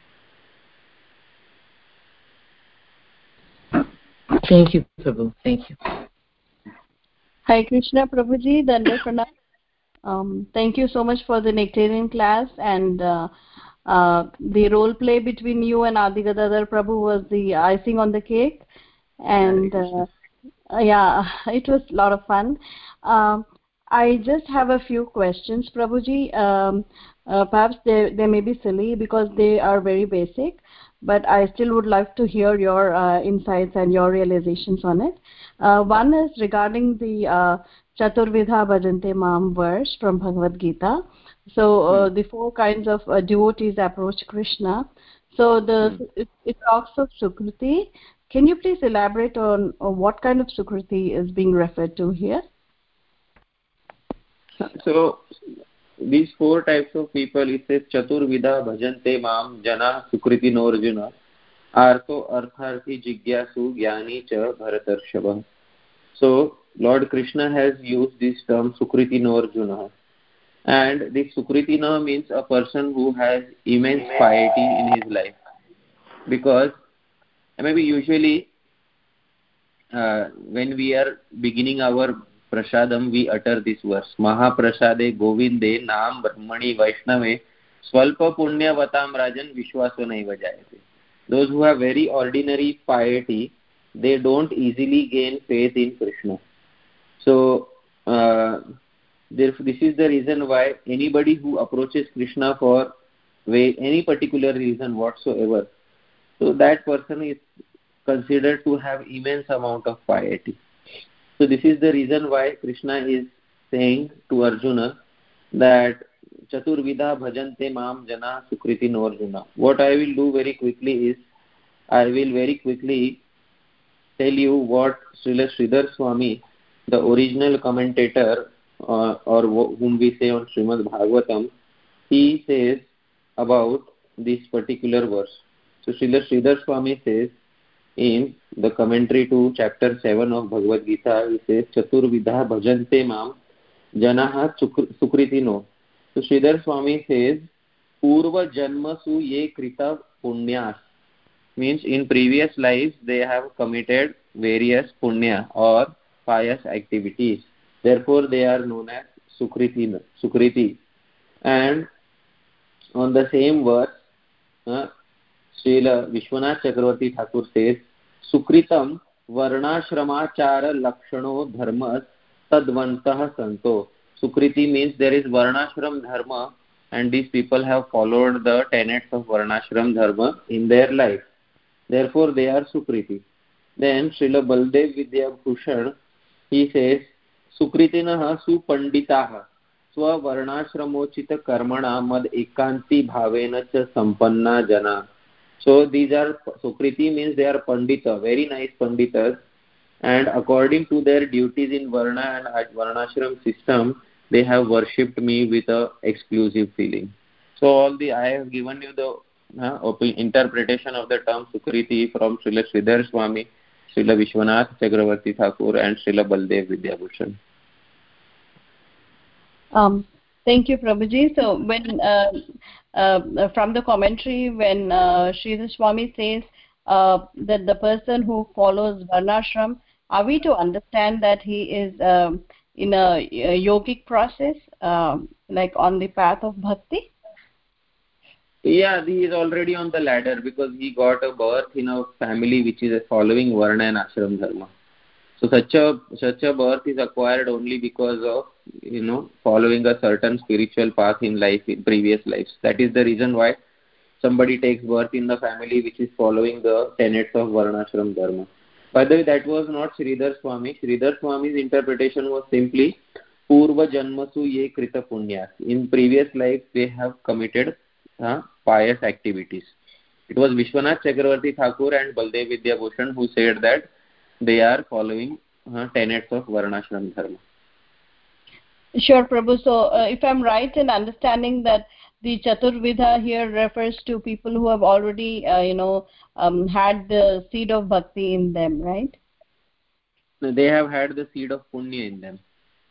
Thank you, Prabhu. Thank you. Hi Krishna Prabhuji, Danda Pranam. Um, thank you so much for the Nectarian class, and uh, uh, the role play between you and Adi Gadadhar Prabhu was the icing on the cake, and uh, yeah, it was a lot of fun. Um, I just have a few questions, Prabhuji. Um, uh, perhaps they, they may be silly because they are very basic, but I still would like to hear your uh, insights and your realizations on it. Uh, one is regarding the uh, Chaturvidha Bhajante Mam verse from Bhagavad Gita. So uh, the four kinds of uh, devotees approach Krishna. So the hmm. it, it talks of Sukriti. Can you please elaborate on, on what kind of Sukriti is being referred to here? So these four types of people, it says Chaturvidha Bhajante Mam Jana Sukriti no Arjuna Artho Artharthi Jigyasu Jnani Cha Bharatarshava. So Lord Krishna has used this term Sukriti no Arjuna, and this Sukriti no means a person who has immense piety in his life, because maybe usually uh, when we are beginning our prasadam, we utter this verse: Mahaprasade Govinde Nam Brahmani Vaishnave Swalpa Punya Vatam Rajan Vishwaso Naiva Jayate. Those who have very ordinary piety, they don't easily gain faith in Krishna. So uh, therefore, this is the reason why anybody who approaches Krishna for any particular reason whatsoever, so that person is considered to have immense amount of piety. So this is the reason why Krishna is saying to Arjuna that Chaturvidha Bhajante Mam Jana Sukriti no Arjuna. What I will do very quickly is, I will very quickly tell you what Srila Sridhar Swami, the original commentator, uh, or whom we say on Srimad Bhagavatam, he says about this particular verse. So Srila Sridhar Swami says in the commentary to chapter seven of Bhagavad Gita, he says Chaturvidha Bhajante Mam Janaha Sukritino. So Sridhar Swami says Purva Janmasu Ye Krita Punyas, means in previous lives they have committed various punya or pious activities. Therefore they are known as Sukriti. Sukriti. And on the same verse, uh, Srila Vishwanath Chakravarti Thakur says, Sukritam Varnashramachara Lakshano Dharmas Tadvantah Santo. Sukriti means there is Varnashram Dharma, and these people have followed the tenets of Varnashram Dharma in their life. Therefore they are Sukriti. Then Srila Baldev Vidya Bhushan, he says, Sukritinaha Supanditaha Swa Varnashramochita Karmana Mad Ekanti Bhavena Cha Sampanna Jana. So these are, Sukriti means they are Pandita, very nice Panditas, and according to their duties in Varna and Varnashram system, they have worshipped me with a exclusive feeling. So all the, I have given you the uh, interpretation of the term Sukriti from Srila Sridhar Swami, Srila Vishwanath Chakravarti Thakur, and Srila Baldev Vidyabhushan. Um, thank you, Prabhuji. So when uh, uh, from the commentary, when uh, Sridhar Swami says uh, that the person who follows Varnashram, are we to understand that he is um, in a, a yogic process, um, like on the path of bhakti? Yeah, he is already on the ladder because he got a birth in a family which is following Varna and Ashram Dharma. So such a such a birth is acquired only because of, you know, following a certain spiritual path in life, in previous lives. That is the reason why somebody takes birth in the family which is following the tenets of Varnashram Dharma. By the way, that was not Sridhar Swami. Sridhar Swami's interpretation was simply Purva Janmasu Ye Krita Punyas. In previous lives, they have committed uh, pious activities. It was Vishwanath Chakravarti Thakur and Baldev Vidya Bhushan who said that they are following uh, tenets of Varnashram Dharma. Sure, Prabhu. So, uh, if I'm right in understanding that the Chaturvidha here refers to people who have already, uh, you know, um, had the seed of bhakti in them, right? They have had the seed of punya in them.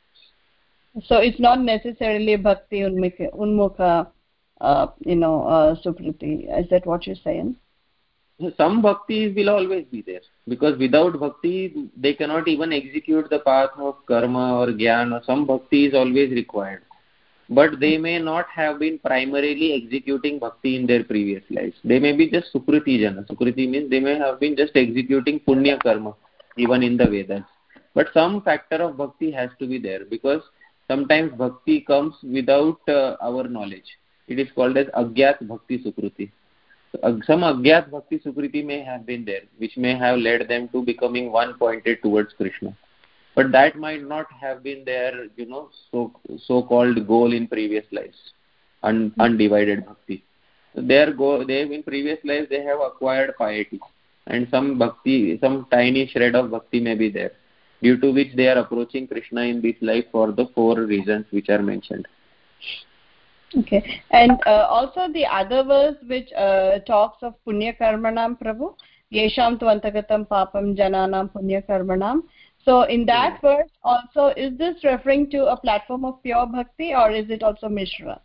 So it's not necessarily bhakti unmukha, unmukha uh, you know, uh, sukriti. Is that what you're saying? Some bhakti will always be there, because without bhakti they cannot even execute the path of karma or jnana. Some bhakti is always required, but they may not have been primarily executing bhakti in their previous lives. They may be just sukriti jana. Sukriti means they may have been just executing punya karma even in the Vedas. But some factor of bhakti has to be there, because sometimes bhakti comes without uh, our knowledge. It is called as agyat bhakti sukriti. Some agyat bhakti sukriti may have been there, which may have led them to becoming one pointed towards Krishna. But that might not have been their, you know, so so-called goal in previous lives, un, undivided bhakti. Their goal, they in previous lives they have acquired piety, and some bhakti, some tiny shred of bhakti may be there, due to which they are approaching Krishna in this life for the four reasons which are mentioned. Okay, and uh, also the other verse which uh, talks of punya karmanam, Prabhu, yesham tu antagatam papam jananam punya karmanam. So in that yeah. verse also, is this referring to a platform of pure bhakti, or is it also Mishra?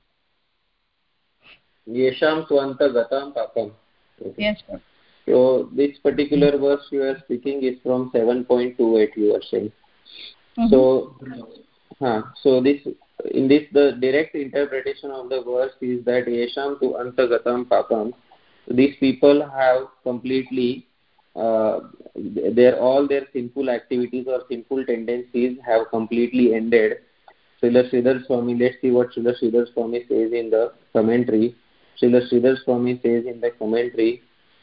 Yesham tu antagatam papam. Okay. Yes, sir. So this particular verse you are speaking is from seven point two eight, you are saying. Mm-hmm. So, huh, so this in this the direct interpretation of the verse is that yesham tu antagatam papam. These people have completely uh, their all their sinful activities or sinful tendencies have completely ended. Srila Sridhar Swami, let's see what Srila Sridhar Swami says in the commentary. Srila Sridhar Swami says in the commentary,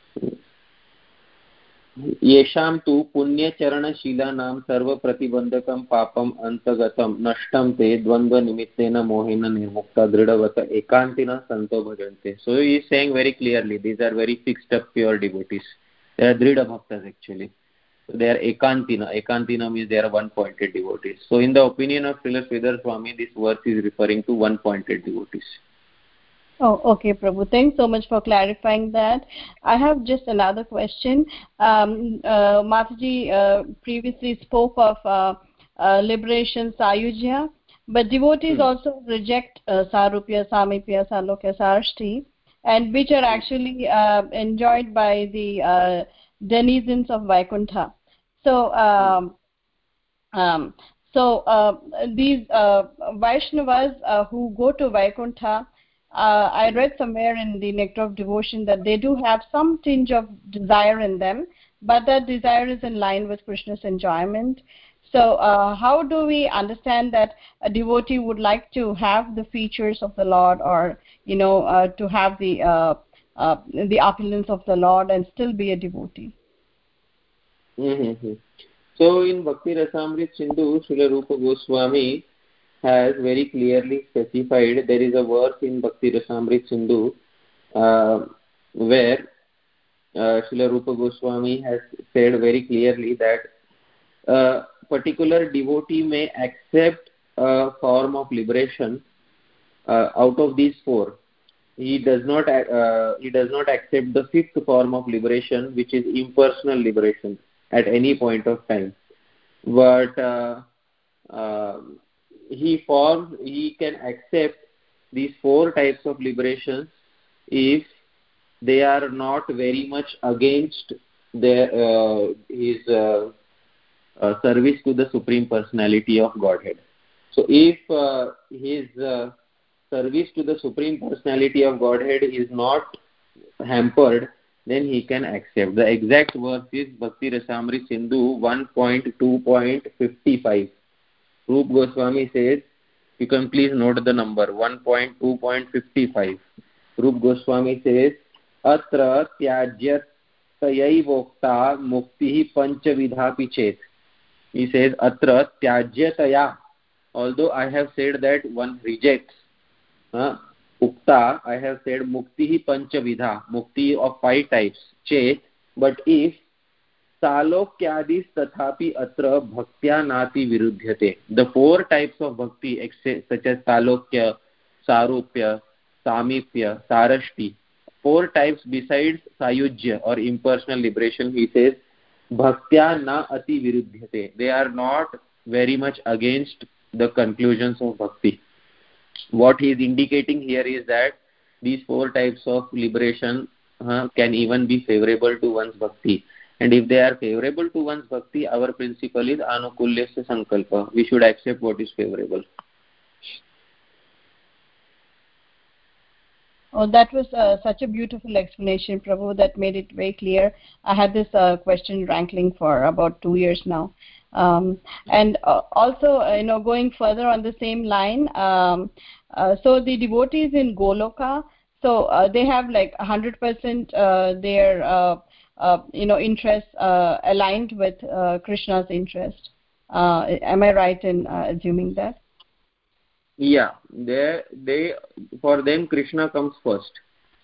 येषां तु पुण्यचरणशीलानां सर्वप्रतिबन्धकं पापम् अन्तगतं नष्टं ते द्वन्द्वनिमित्तेन मोहेन निर्मुक्ता दृढवत एकान्तिनः सन्तो भजन्ते. So he is saying very clearly, these are very fixed up pure devotees. They are dridha bhaktas actually. So they are ekantina. Ekantina means they are one-pointed devotees. So in the opinion of Srila Sridhar Swami, this verse is referring to one-pointed devotees. Oh, okay, Prabhu. Thanks so much for clarifying that. I have just another question. Um, uh, Mataji uh, previously spoke of uh, uh, liberation Sayujya, but devotees hmm. also reject uh, Sarupya, Samipya, Salokya, Sarashti, and which are actually uh, enjoyed by the uh, denizens of Vaikuntha. So, um, um, so uh, these uh, Vaishnavas uh, who go to Vaikuntha, Uh, I read somewhere in the Nectar of Devotion that they do have some tinge of desire in them, but that desire is in line with Krishna's enjoyment. So uh, how do we understand that a devotee would like to have the features of the Lord, or you know, uh, to have the uh, uh, the opulence of the Lord and still be a devotee? Mm-hmm. So in Bhakti Rasamrit Sindhu, Srila Rupa Goswami has very clearly specified. There is a verse in Bhakti Rasamrit Sindhu uh, where uh, Srila Rupa Goswami has said very clearly that a particular devotee may accept a form of liberation uh, out of these four. He does not uh, he does not accept the fifth form of liberation, which is impersonal liberation, at any point of time. But uh, uh, he forms, he can accept these four types of liberations if they are not very much against their uh, his uh, uh, service to the Supreme Personality of Godhead. So if uh, his uh, service to the Supreme Personality of Godhead is not hampered, then he can accept. The exact verse is Bhakti Rasamrita Sindhu one point two point five five. Rup Goswami says, you can please note the number one point two point five five. Rup Goswami says, Atra tyajyat tayayvokta muktihi panchavidhapi chet. He says, Atra tyajyataya. Although I have said that one rejects, uh, ukta, I have said muktihi panchavidha, mukti of five types, chet, but if salokyadis tathapi atra bhaktya nati virudhyate. The four types of bhakti, such as salokya, sarupya, samipya, sarashti, four types besides sayujya or impersonal liberation, he says, bhaktya na ati virudhyate. They are not very much against the conclusions of bhakti. What he is indicating here is that these four types of liberation uh, can even be favorable to one's bhakti. And if they are favorable to one's bhakti, our principle is anukulyasya sankalpa. We should accept what is favorable. Oh, that was uh, such a beautiful explanation, Prabhu, that made it very clear. I had this uh, question rankling for about two years now. Um, and uh, also, uh, you know, going further on the same line, um, uh, so the devotees in Goloka, so uh, they have like one hundred percent uh, their, uh, uh, you know, interests uh, aligned with uh, Krishna's interest. Uh, am I right in uh, assuming that? Yeah, they, they, for them Krishna comes first.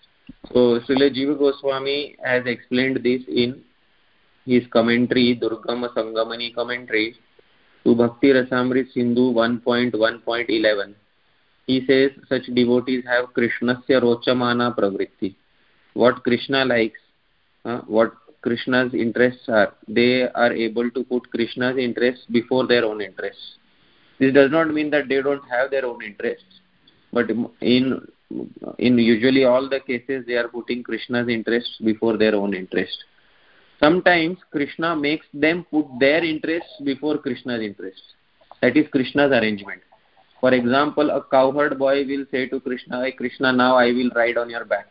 So Srila Jiva Goswami has explained this in his commentary, Durgama Sangamani commentary to Bhakti Rasamrita Sindhu one point one point eleven. He says such devotees have Krishnasya Rochamana Pravritti. What Krishna likes, uh, what Krishna's interests are, they are able to put Krishna's interests before their own interests. This does not mean that they don't have their own interests, but in in usually all the cases they are putting Krishna's interests before their own interests. Sometimes Krishna makes them put their interests before Krishna's interests. That is Krishna's arrangement. For example, a cowherd boy will say to Krishna, hey Krishna, now I will ride on your back.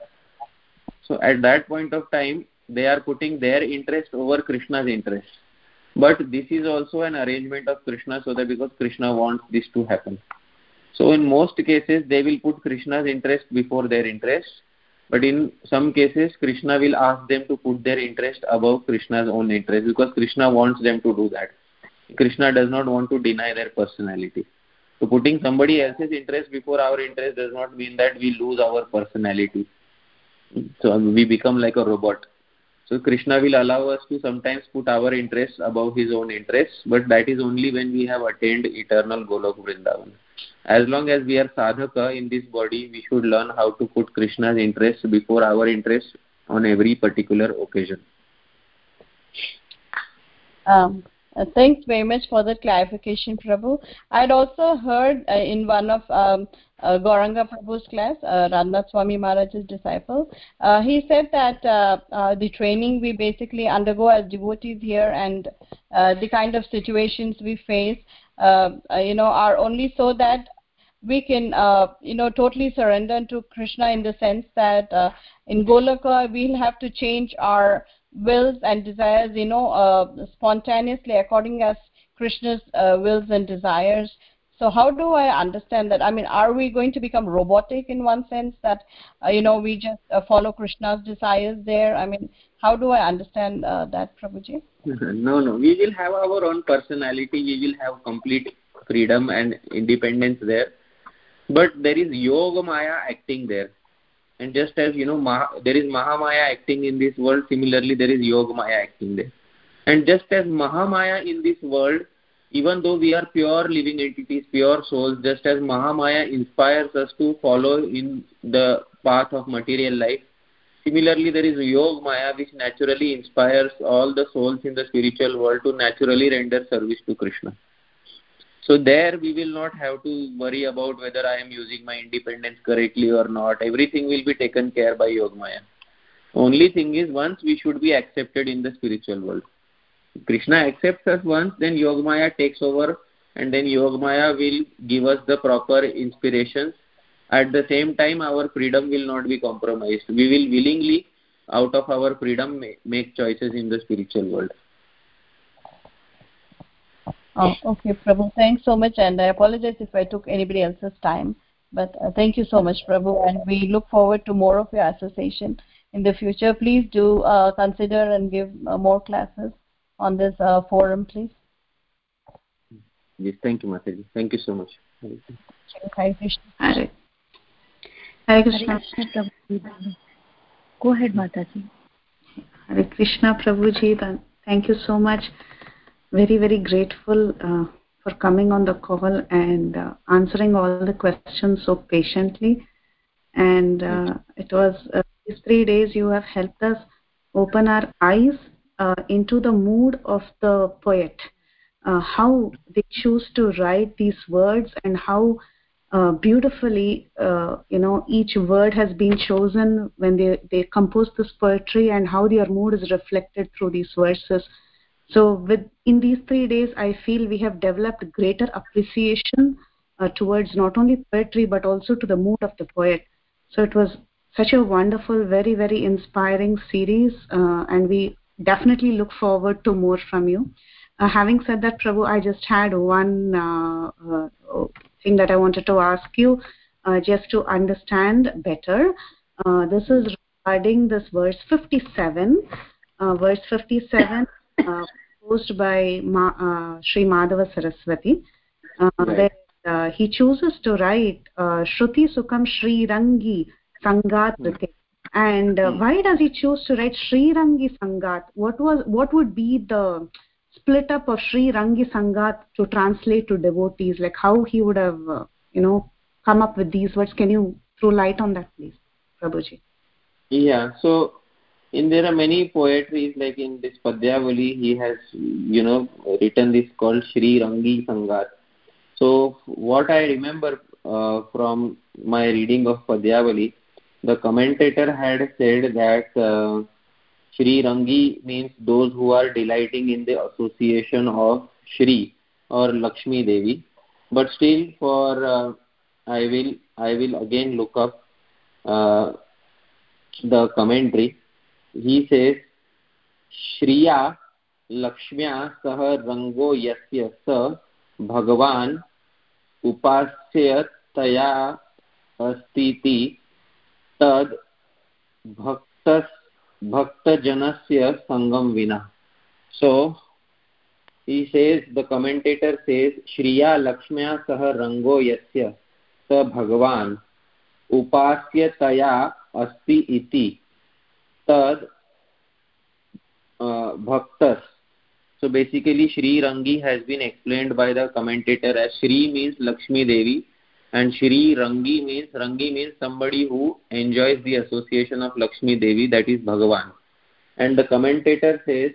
So at that point of time, they are putting their interest over Krishna's interest. But this is also an arrangement of Krishna, so that because Krishna wants this to happen. So in most cases, they will put Krishna's interest before their interest. But in some cases, Krishna will ask them to put their interest above Krishna's own interest, because Krishna wants them to do that. Krishna does not want to deny their personality. So putting somebody else's interest before our interest does not mean that we lose our personality. So we become like a robot. So Krishna will allow us to sometimes put our interests above his own interests, but that is only when we have attained eternal Golok Vrindavan. As long as we are sadhaka in this body, we should learn how to put Krishna's interests before our interests on every particular occasion. Um, uh, thanks very much for that clarification, Prabhu. I had also heard uh, in one of um, uh, Gauranga Prabhu's class, uh, Radhanath Swami Maharaj's disciple, uh, he said that uh, uh, the training we basically undergo as devotees here and uh, the kind of situations we face, uh, uh, you know, are only so that we can, uh, you know, totally surrender to Krishna, in the sense that uh, in Goloka we'll have to change our wills and desires, you know, uh, spontaneously according as Krishna's uh, wills and desires. So how do I understand that? I mean, are we going to become robotic in one sense, that, uh, you know, we just uh, follow Krishna's desires there? I mean, how do I understand uh, that, Prabhuji? No, no. We will have our own personality. We will have complete freedom and independence there. But there is Yoga Maya acting there. And just as, you know, Maha, there is Mahamaya acting in this world, similarly there is Yoga Maya acting there. And just as Mahamaya in this world, even though we are pure living entities, pure souls, just as Mahamaya inspires us to follow in the path of material life, similarly there is Yoga Maya which naturally inspires all the souls in the spiritual world to naturally render service to Krishna. So there we will not have to worry about whether I am using my independence correctly or not. Everything will be taken care by Yoga Maya. Only thing is, once we should be accepted in the spiritual world. Krishna accepts us once, then Yoga Maya takes over, and then Yoga Maya will give us the proper inspirations At the same time, our freedom will not be compromised. We will willingly, out of our freedom, make choices in the spiritual world. Oh, okay, Prabhu. Thanks so much, and I apologize if I took anybody else's time. But uh, thank you so much, Prabhu, and we look forward to more of your association in the future. Please do uh, consider and give uh, more classes on this uh, forum, please. Yes, thank you, Mataji. Thank you so much. Hare Krishna. Hare, Hare Krishna. Prabhuji. Go ahead, Mataji. Hare Krishna, Prabhuji. Thank you so much. Very, very grateful uh, for coming on the call and uh, answering all the questions so patiently. And uh, it was uh, these three days you have helped us open our eyes uh, into the mood of the poet, uh, how they choose to write these words and how uh, beautifully uh, you know each word has been chosen when they, they compose this poetry, and how their mood is reflected through these verses. So with in these three days, I feel we have developed greater appreciation uh, towards not only poetry but also to the mood of the poet. So it was such a wonderful, very, very inspiring series, uh, and we definitely look forward to more from you. Uh, having said that, Prabhu, I just had one uh, uh, thing that I wanted to ask you, uh, just to understand better. Uh, this is regarding this verse fifty-seven. Uh, verse fifty-seven. Uh, posed by Ma, uh, Sri Madhava Saraswati, uh, right. where uh, he chooses to write uh, Shruti Sukham Sri Rangi Sangat Rite. Mm. And uh, mm. why does he choose to write Sri Rangi Sangat? What was what would be the split up of Sri Rangi Sangat to translate to devotees? Like how he would have uh, you know come up with these words? Can you throw light on that, please, Prabhuji? Yeah. So. In there are many poetries, like in this Padyavali, he has, you know, written this called Sri Rangi Sangat. So what I remember uh, from my reading of Padyavali, the commentator had said that uh, Sri Rangi means those who are delighting in the association of Shri or Lakshmi Devi. But still, for uh, I will I will again look up uh, the commentary. He says, Shriya Lakshmya Sah Rango Yasya Sa Bhagavan Upasya Taya Astiti Tad Bhaktas Bhakta Janasya Sangam Vina. So he says, the commentator says, Shriya Lakshmya Sah Rango Yasya Sa Bhagavan Upasya Taya Asti Iti Tad uh, Bhaktas. So basically Shri Rangi has been explained by the commentator as Shri means Lakshmi Devi and Shri Rangi means Rangi means somebody who enjoys the association of Lakshmi Devi, that is Bhagavan. And the commentator says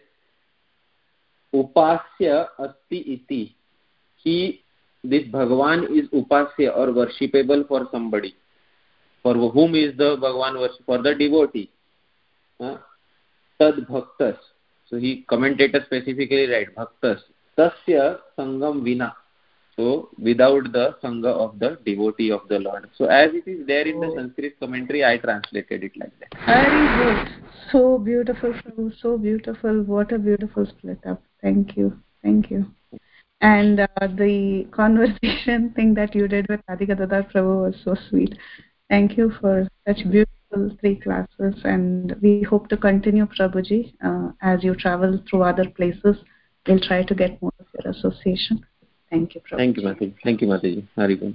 Upasya Asti Iti. He, this Bhagavan is Upasya or worshipable for somebody. For whom is the Bhagavan worship? For the devotee. Uh, Tad Bhaktas. So he commentator specifically write Bhaktas. Tasya Sangam Vina. So without the Sangha of the devotee of the Lord. So as it is there in the Sanskrit commentary, I translated it like that. Very good. So beautiful, Prabhu. So beautiful. What a beautiful split up. Thank you. Thank you. And uh, the conversation thing that you did with Radhika Dadar Prabhu was so sweet. Thank you for such beautiful three classes, and we hope to continue, Prabhuji, uh, as you travel through other places. We'll try to get more of your association. Thank you, Prabhuji. Thank you, Mataji. Thank you, Mataji. Haribol.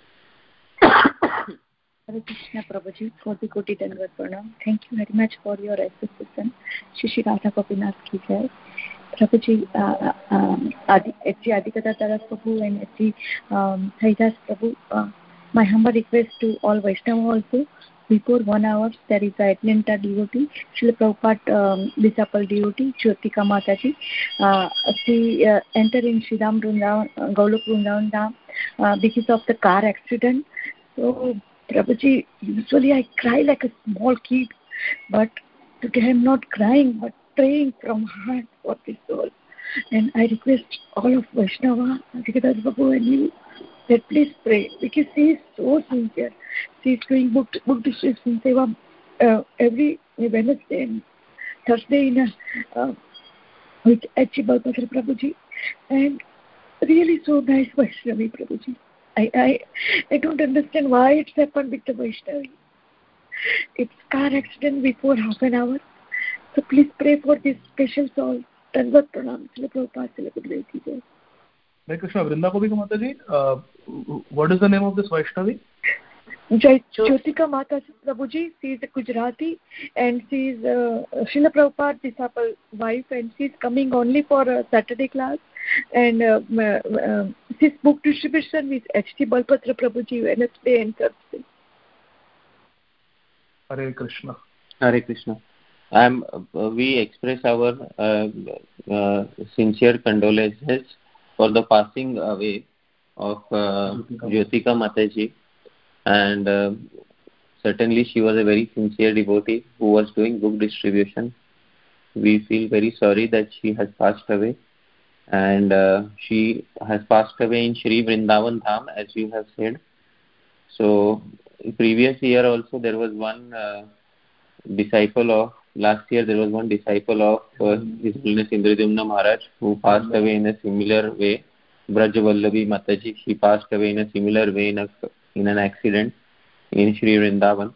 Hare Krishna, Prabhuji. Koti Koti Dandavat Pranam. Thank you very much for your assistance. Shishi Radha Gopinath ki jai. Prabhuji, uh, um, Adi, Adhika Dadar Prabhu and Adi um, Haridas Prabhu, uh, my humble request to all Vaishnava also, before one hour there is a Atlanta devotee, Srila Prabhupada um, disciple devotee, Jyotika Mataji. Uh, she uh, entered in Sridham Vrindavan, uh, Gaulok Vrindavan Dham uh, because of the car accident. So, Prabhuji, usually I cry like a small kid, but today I am not crying, but praying from heart for this soul. And I request all of Vaishnava, Adhika Dadar Prabhu and you, that please pray, because she is so sincere. She is doing book, book distribution seva uh, every Wednesday and Thursday in a, uh, with H. Balpatra Prabhuji, and really so nice Vaishnavi Prabhuji. I, I, I don't understand why it's happened with the Vaishnavi. It's car accident before half an hour. So please pray for this special soul. Tanvat pranam. Srila Prabhupada, Srila Gurudev Ji Jai. Hare Krishna. Vrindakovika Mataji, uh, what is the name of this Vaishnavi? Jai Jyotika Mataji Prabhuji. She is a Gujarati and she is uh, Srila Prabhupada disciple wife, and she is coming only for a Saturday class. And uh, uh, this book distribution with H T Balpatra Prabhuji Wednesday and Thursday. Hare Krishna. Hare Krishna. I'm, uh, we express our uh, uh, sincere condolences for the passing away of uh, Jyotika Mataji, and uh, certainly she was a very sincere devotee who was doing book distribution. We feel very sorry that she has passed away, and uh, she has passed away in Shri Vrindavan Dham, as you have said. So previous year also there was one uh, disciple of last year there was one disciple of uh, His Holiness Indradyumna Maharaj who passed away in a similar way. Brajavallavi Mataji, she passed away in a similar way in, a, in an accident in Shri Vrindavan.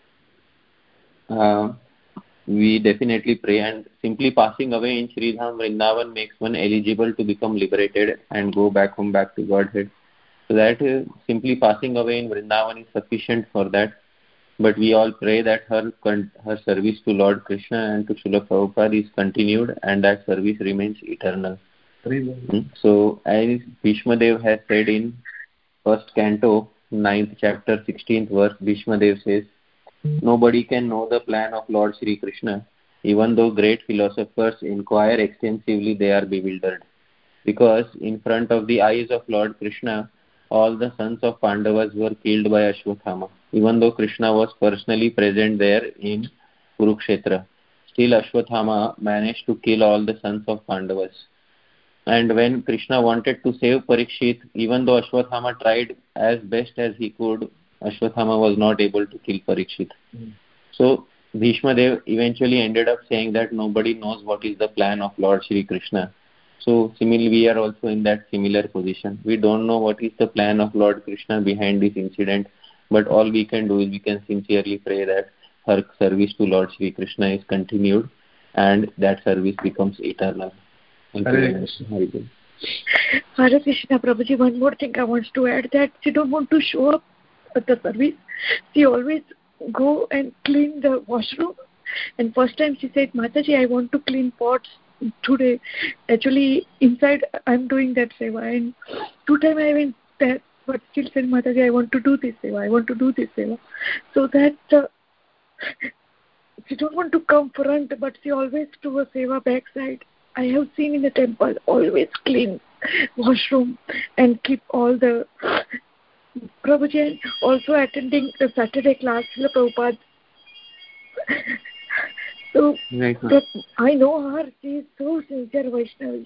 Uh, we definitely pray, and simply passing away in Shri Dham Vrindavan makes one eligible to become liberated and go back home, back to Godhead. So that uh, simply passing away in Vrindavan is sufficient for that. But we all pray that her her service to Lord Krishna and to Srila Prabhupada is continued, and that service remains eternal. Hmm? So as Bhishma Dev has said in first canto, ninth chapter, sixteenth verse, Bhishma Dev says, nobody can know the plan of Lord Shri Krishna. Even though great philosophers inquire extensively, they are bewildered. Because in front of the eyes of Lord Krishna, all the sons of Pandavas were killed by Ashwathama. Even though Krishna was personally present there in Kurukshetra, still Ashwathama managed to kill all the sons of Pandavas. And when Krishna wanted to save Parikshit, even though Ashwathama tried as best as he could, Ashwathama was not able to kill Parikshit. Mm. So Bhishma Dev eventually ended up saying that nobody knows what is the plan of Lord Shri Krishna. So similarly, we are also in that similar position. We don't know what is the plan of Lord Krishna behind this incident, but all we can do is we can sincerely pray that her service to Lord Shri Krishna is continued and that service becomes eternal. Thank you very much. Hare Hare Krishna, Prabhuji. One more thing I want to add, that she don't want to show up at the service. She always go and clean the washroom. And first time she said, Mataji, I want to clean pots today. Actually, inside I'm doing that seva. And two times I went there, but still said, Mataji, I want to do this seva. I want to do this seva. So that uh, she don't want to come front, but she always do a seva backside. I have seen in the temple, always clean washroom and keep all the Prabhuji, also attending the Saturday class, Srila Prabhupada. So, right. I know her, she is so sincere Vaishnavi.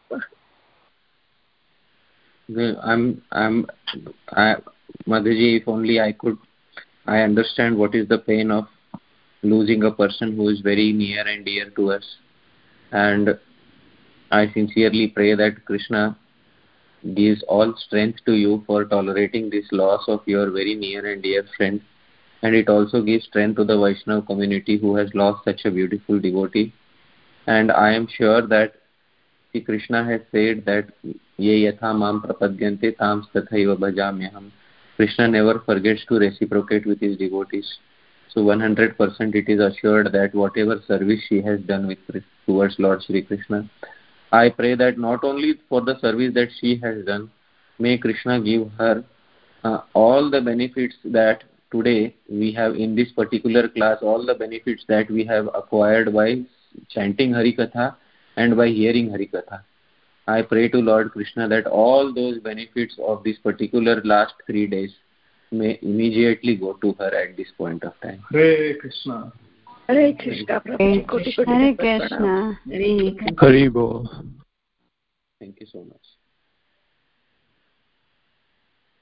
Well, I'm, I'm, I, Madhuji, if only I could, I understand what is the pain of losing a person who is very near and dear to us. And I sincerely pray that Krishna gives all strength to you for tolerating this loss of your very near and dear friend. And it also gives strength to the Vaishnava community who has lost such a beautiful devotee. And I am sure that Sri Krishna has said that Ye yatha mam prapadyante tam tathaiva bhajamyaham. Krishna never forgets to reciprocate with his devotees. So one hundred percent it is assured that whatever service she has done with towards Lord Shri Krishna, I pray that not only for the service that she has done, may Krishna give her uh, all the benefits that today we have in this particular class, all the benefits that we have acquired by chanting Harikatha and by hearing Harikatha. I pray to Lord Krishna that all those benefits of this particular last three days may immediately go to her at this point of time. Hare Krishna. Hare Krishna, Prabhuji. Koti koti Hare Krishna. Hare Krishna. Hare Bol. Thank you so much.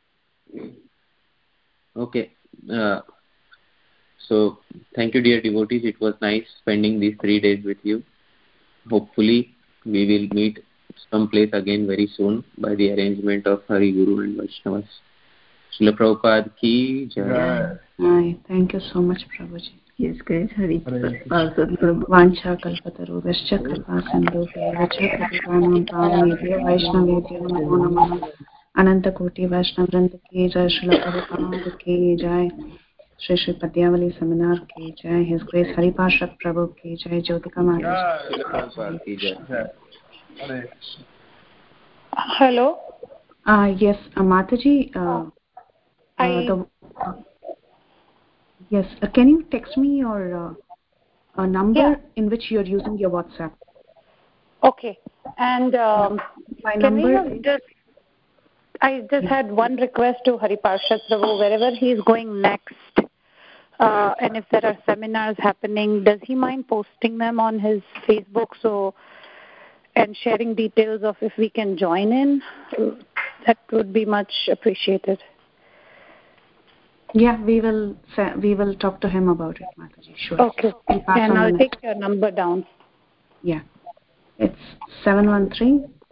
Okay. Uh, so thank you, dear devotees. It was nice spending these three days with you. Hopefully, we will meet someplace again very soon by the arrangement of Hari Guru and Vaishnavas. Srila Prabhupada ki jai. Jai. Thank you so much, Prabhuji. Yes, guys. Hari Vancha kalpatarubhascha kripa sindhubhyo cha patitanam pavamebhyo vaishnavebhyo namo namaha. Ananta Koti Vaishnav Vranda ki jai. Srila Prabhupada ki jai. Shri Shri Padyavali Seminar ki jai. His Grace Hari Parshad Prabhu ki jai. Jyotika Mataji ki jai. Hello. Uh, yes, uh, Mataji. Uh, I. Uh, the, uh, yes, uh, can you text me your uh, a number yeah. in which you are using your WhatsApp? Okay, and um, my can number we just? I just had one request to Hari Parshad Prabhu. Wherever he is going next, uh, and if there are seminars happening, does he mind posting them on his Facebook so and sharing details of if we can join in? That would be much appreciated. Yeah, we will we will talk to him about it, Mataji. Sure. Okay. And I'll take your number down. Yeah. It's seven one three,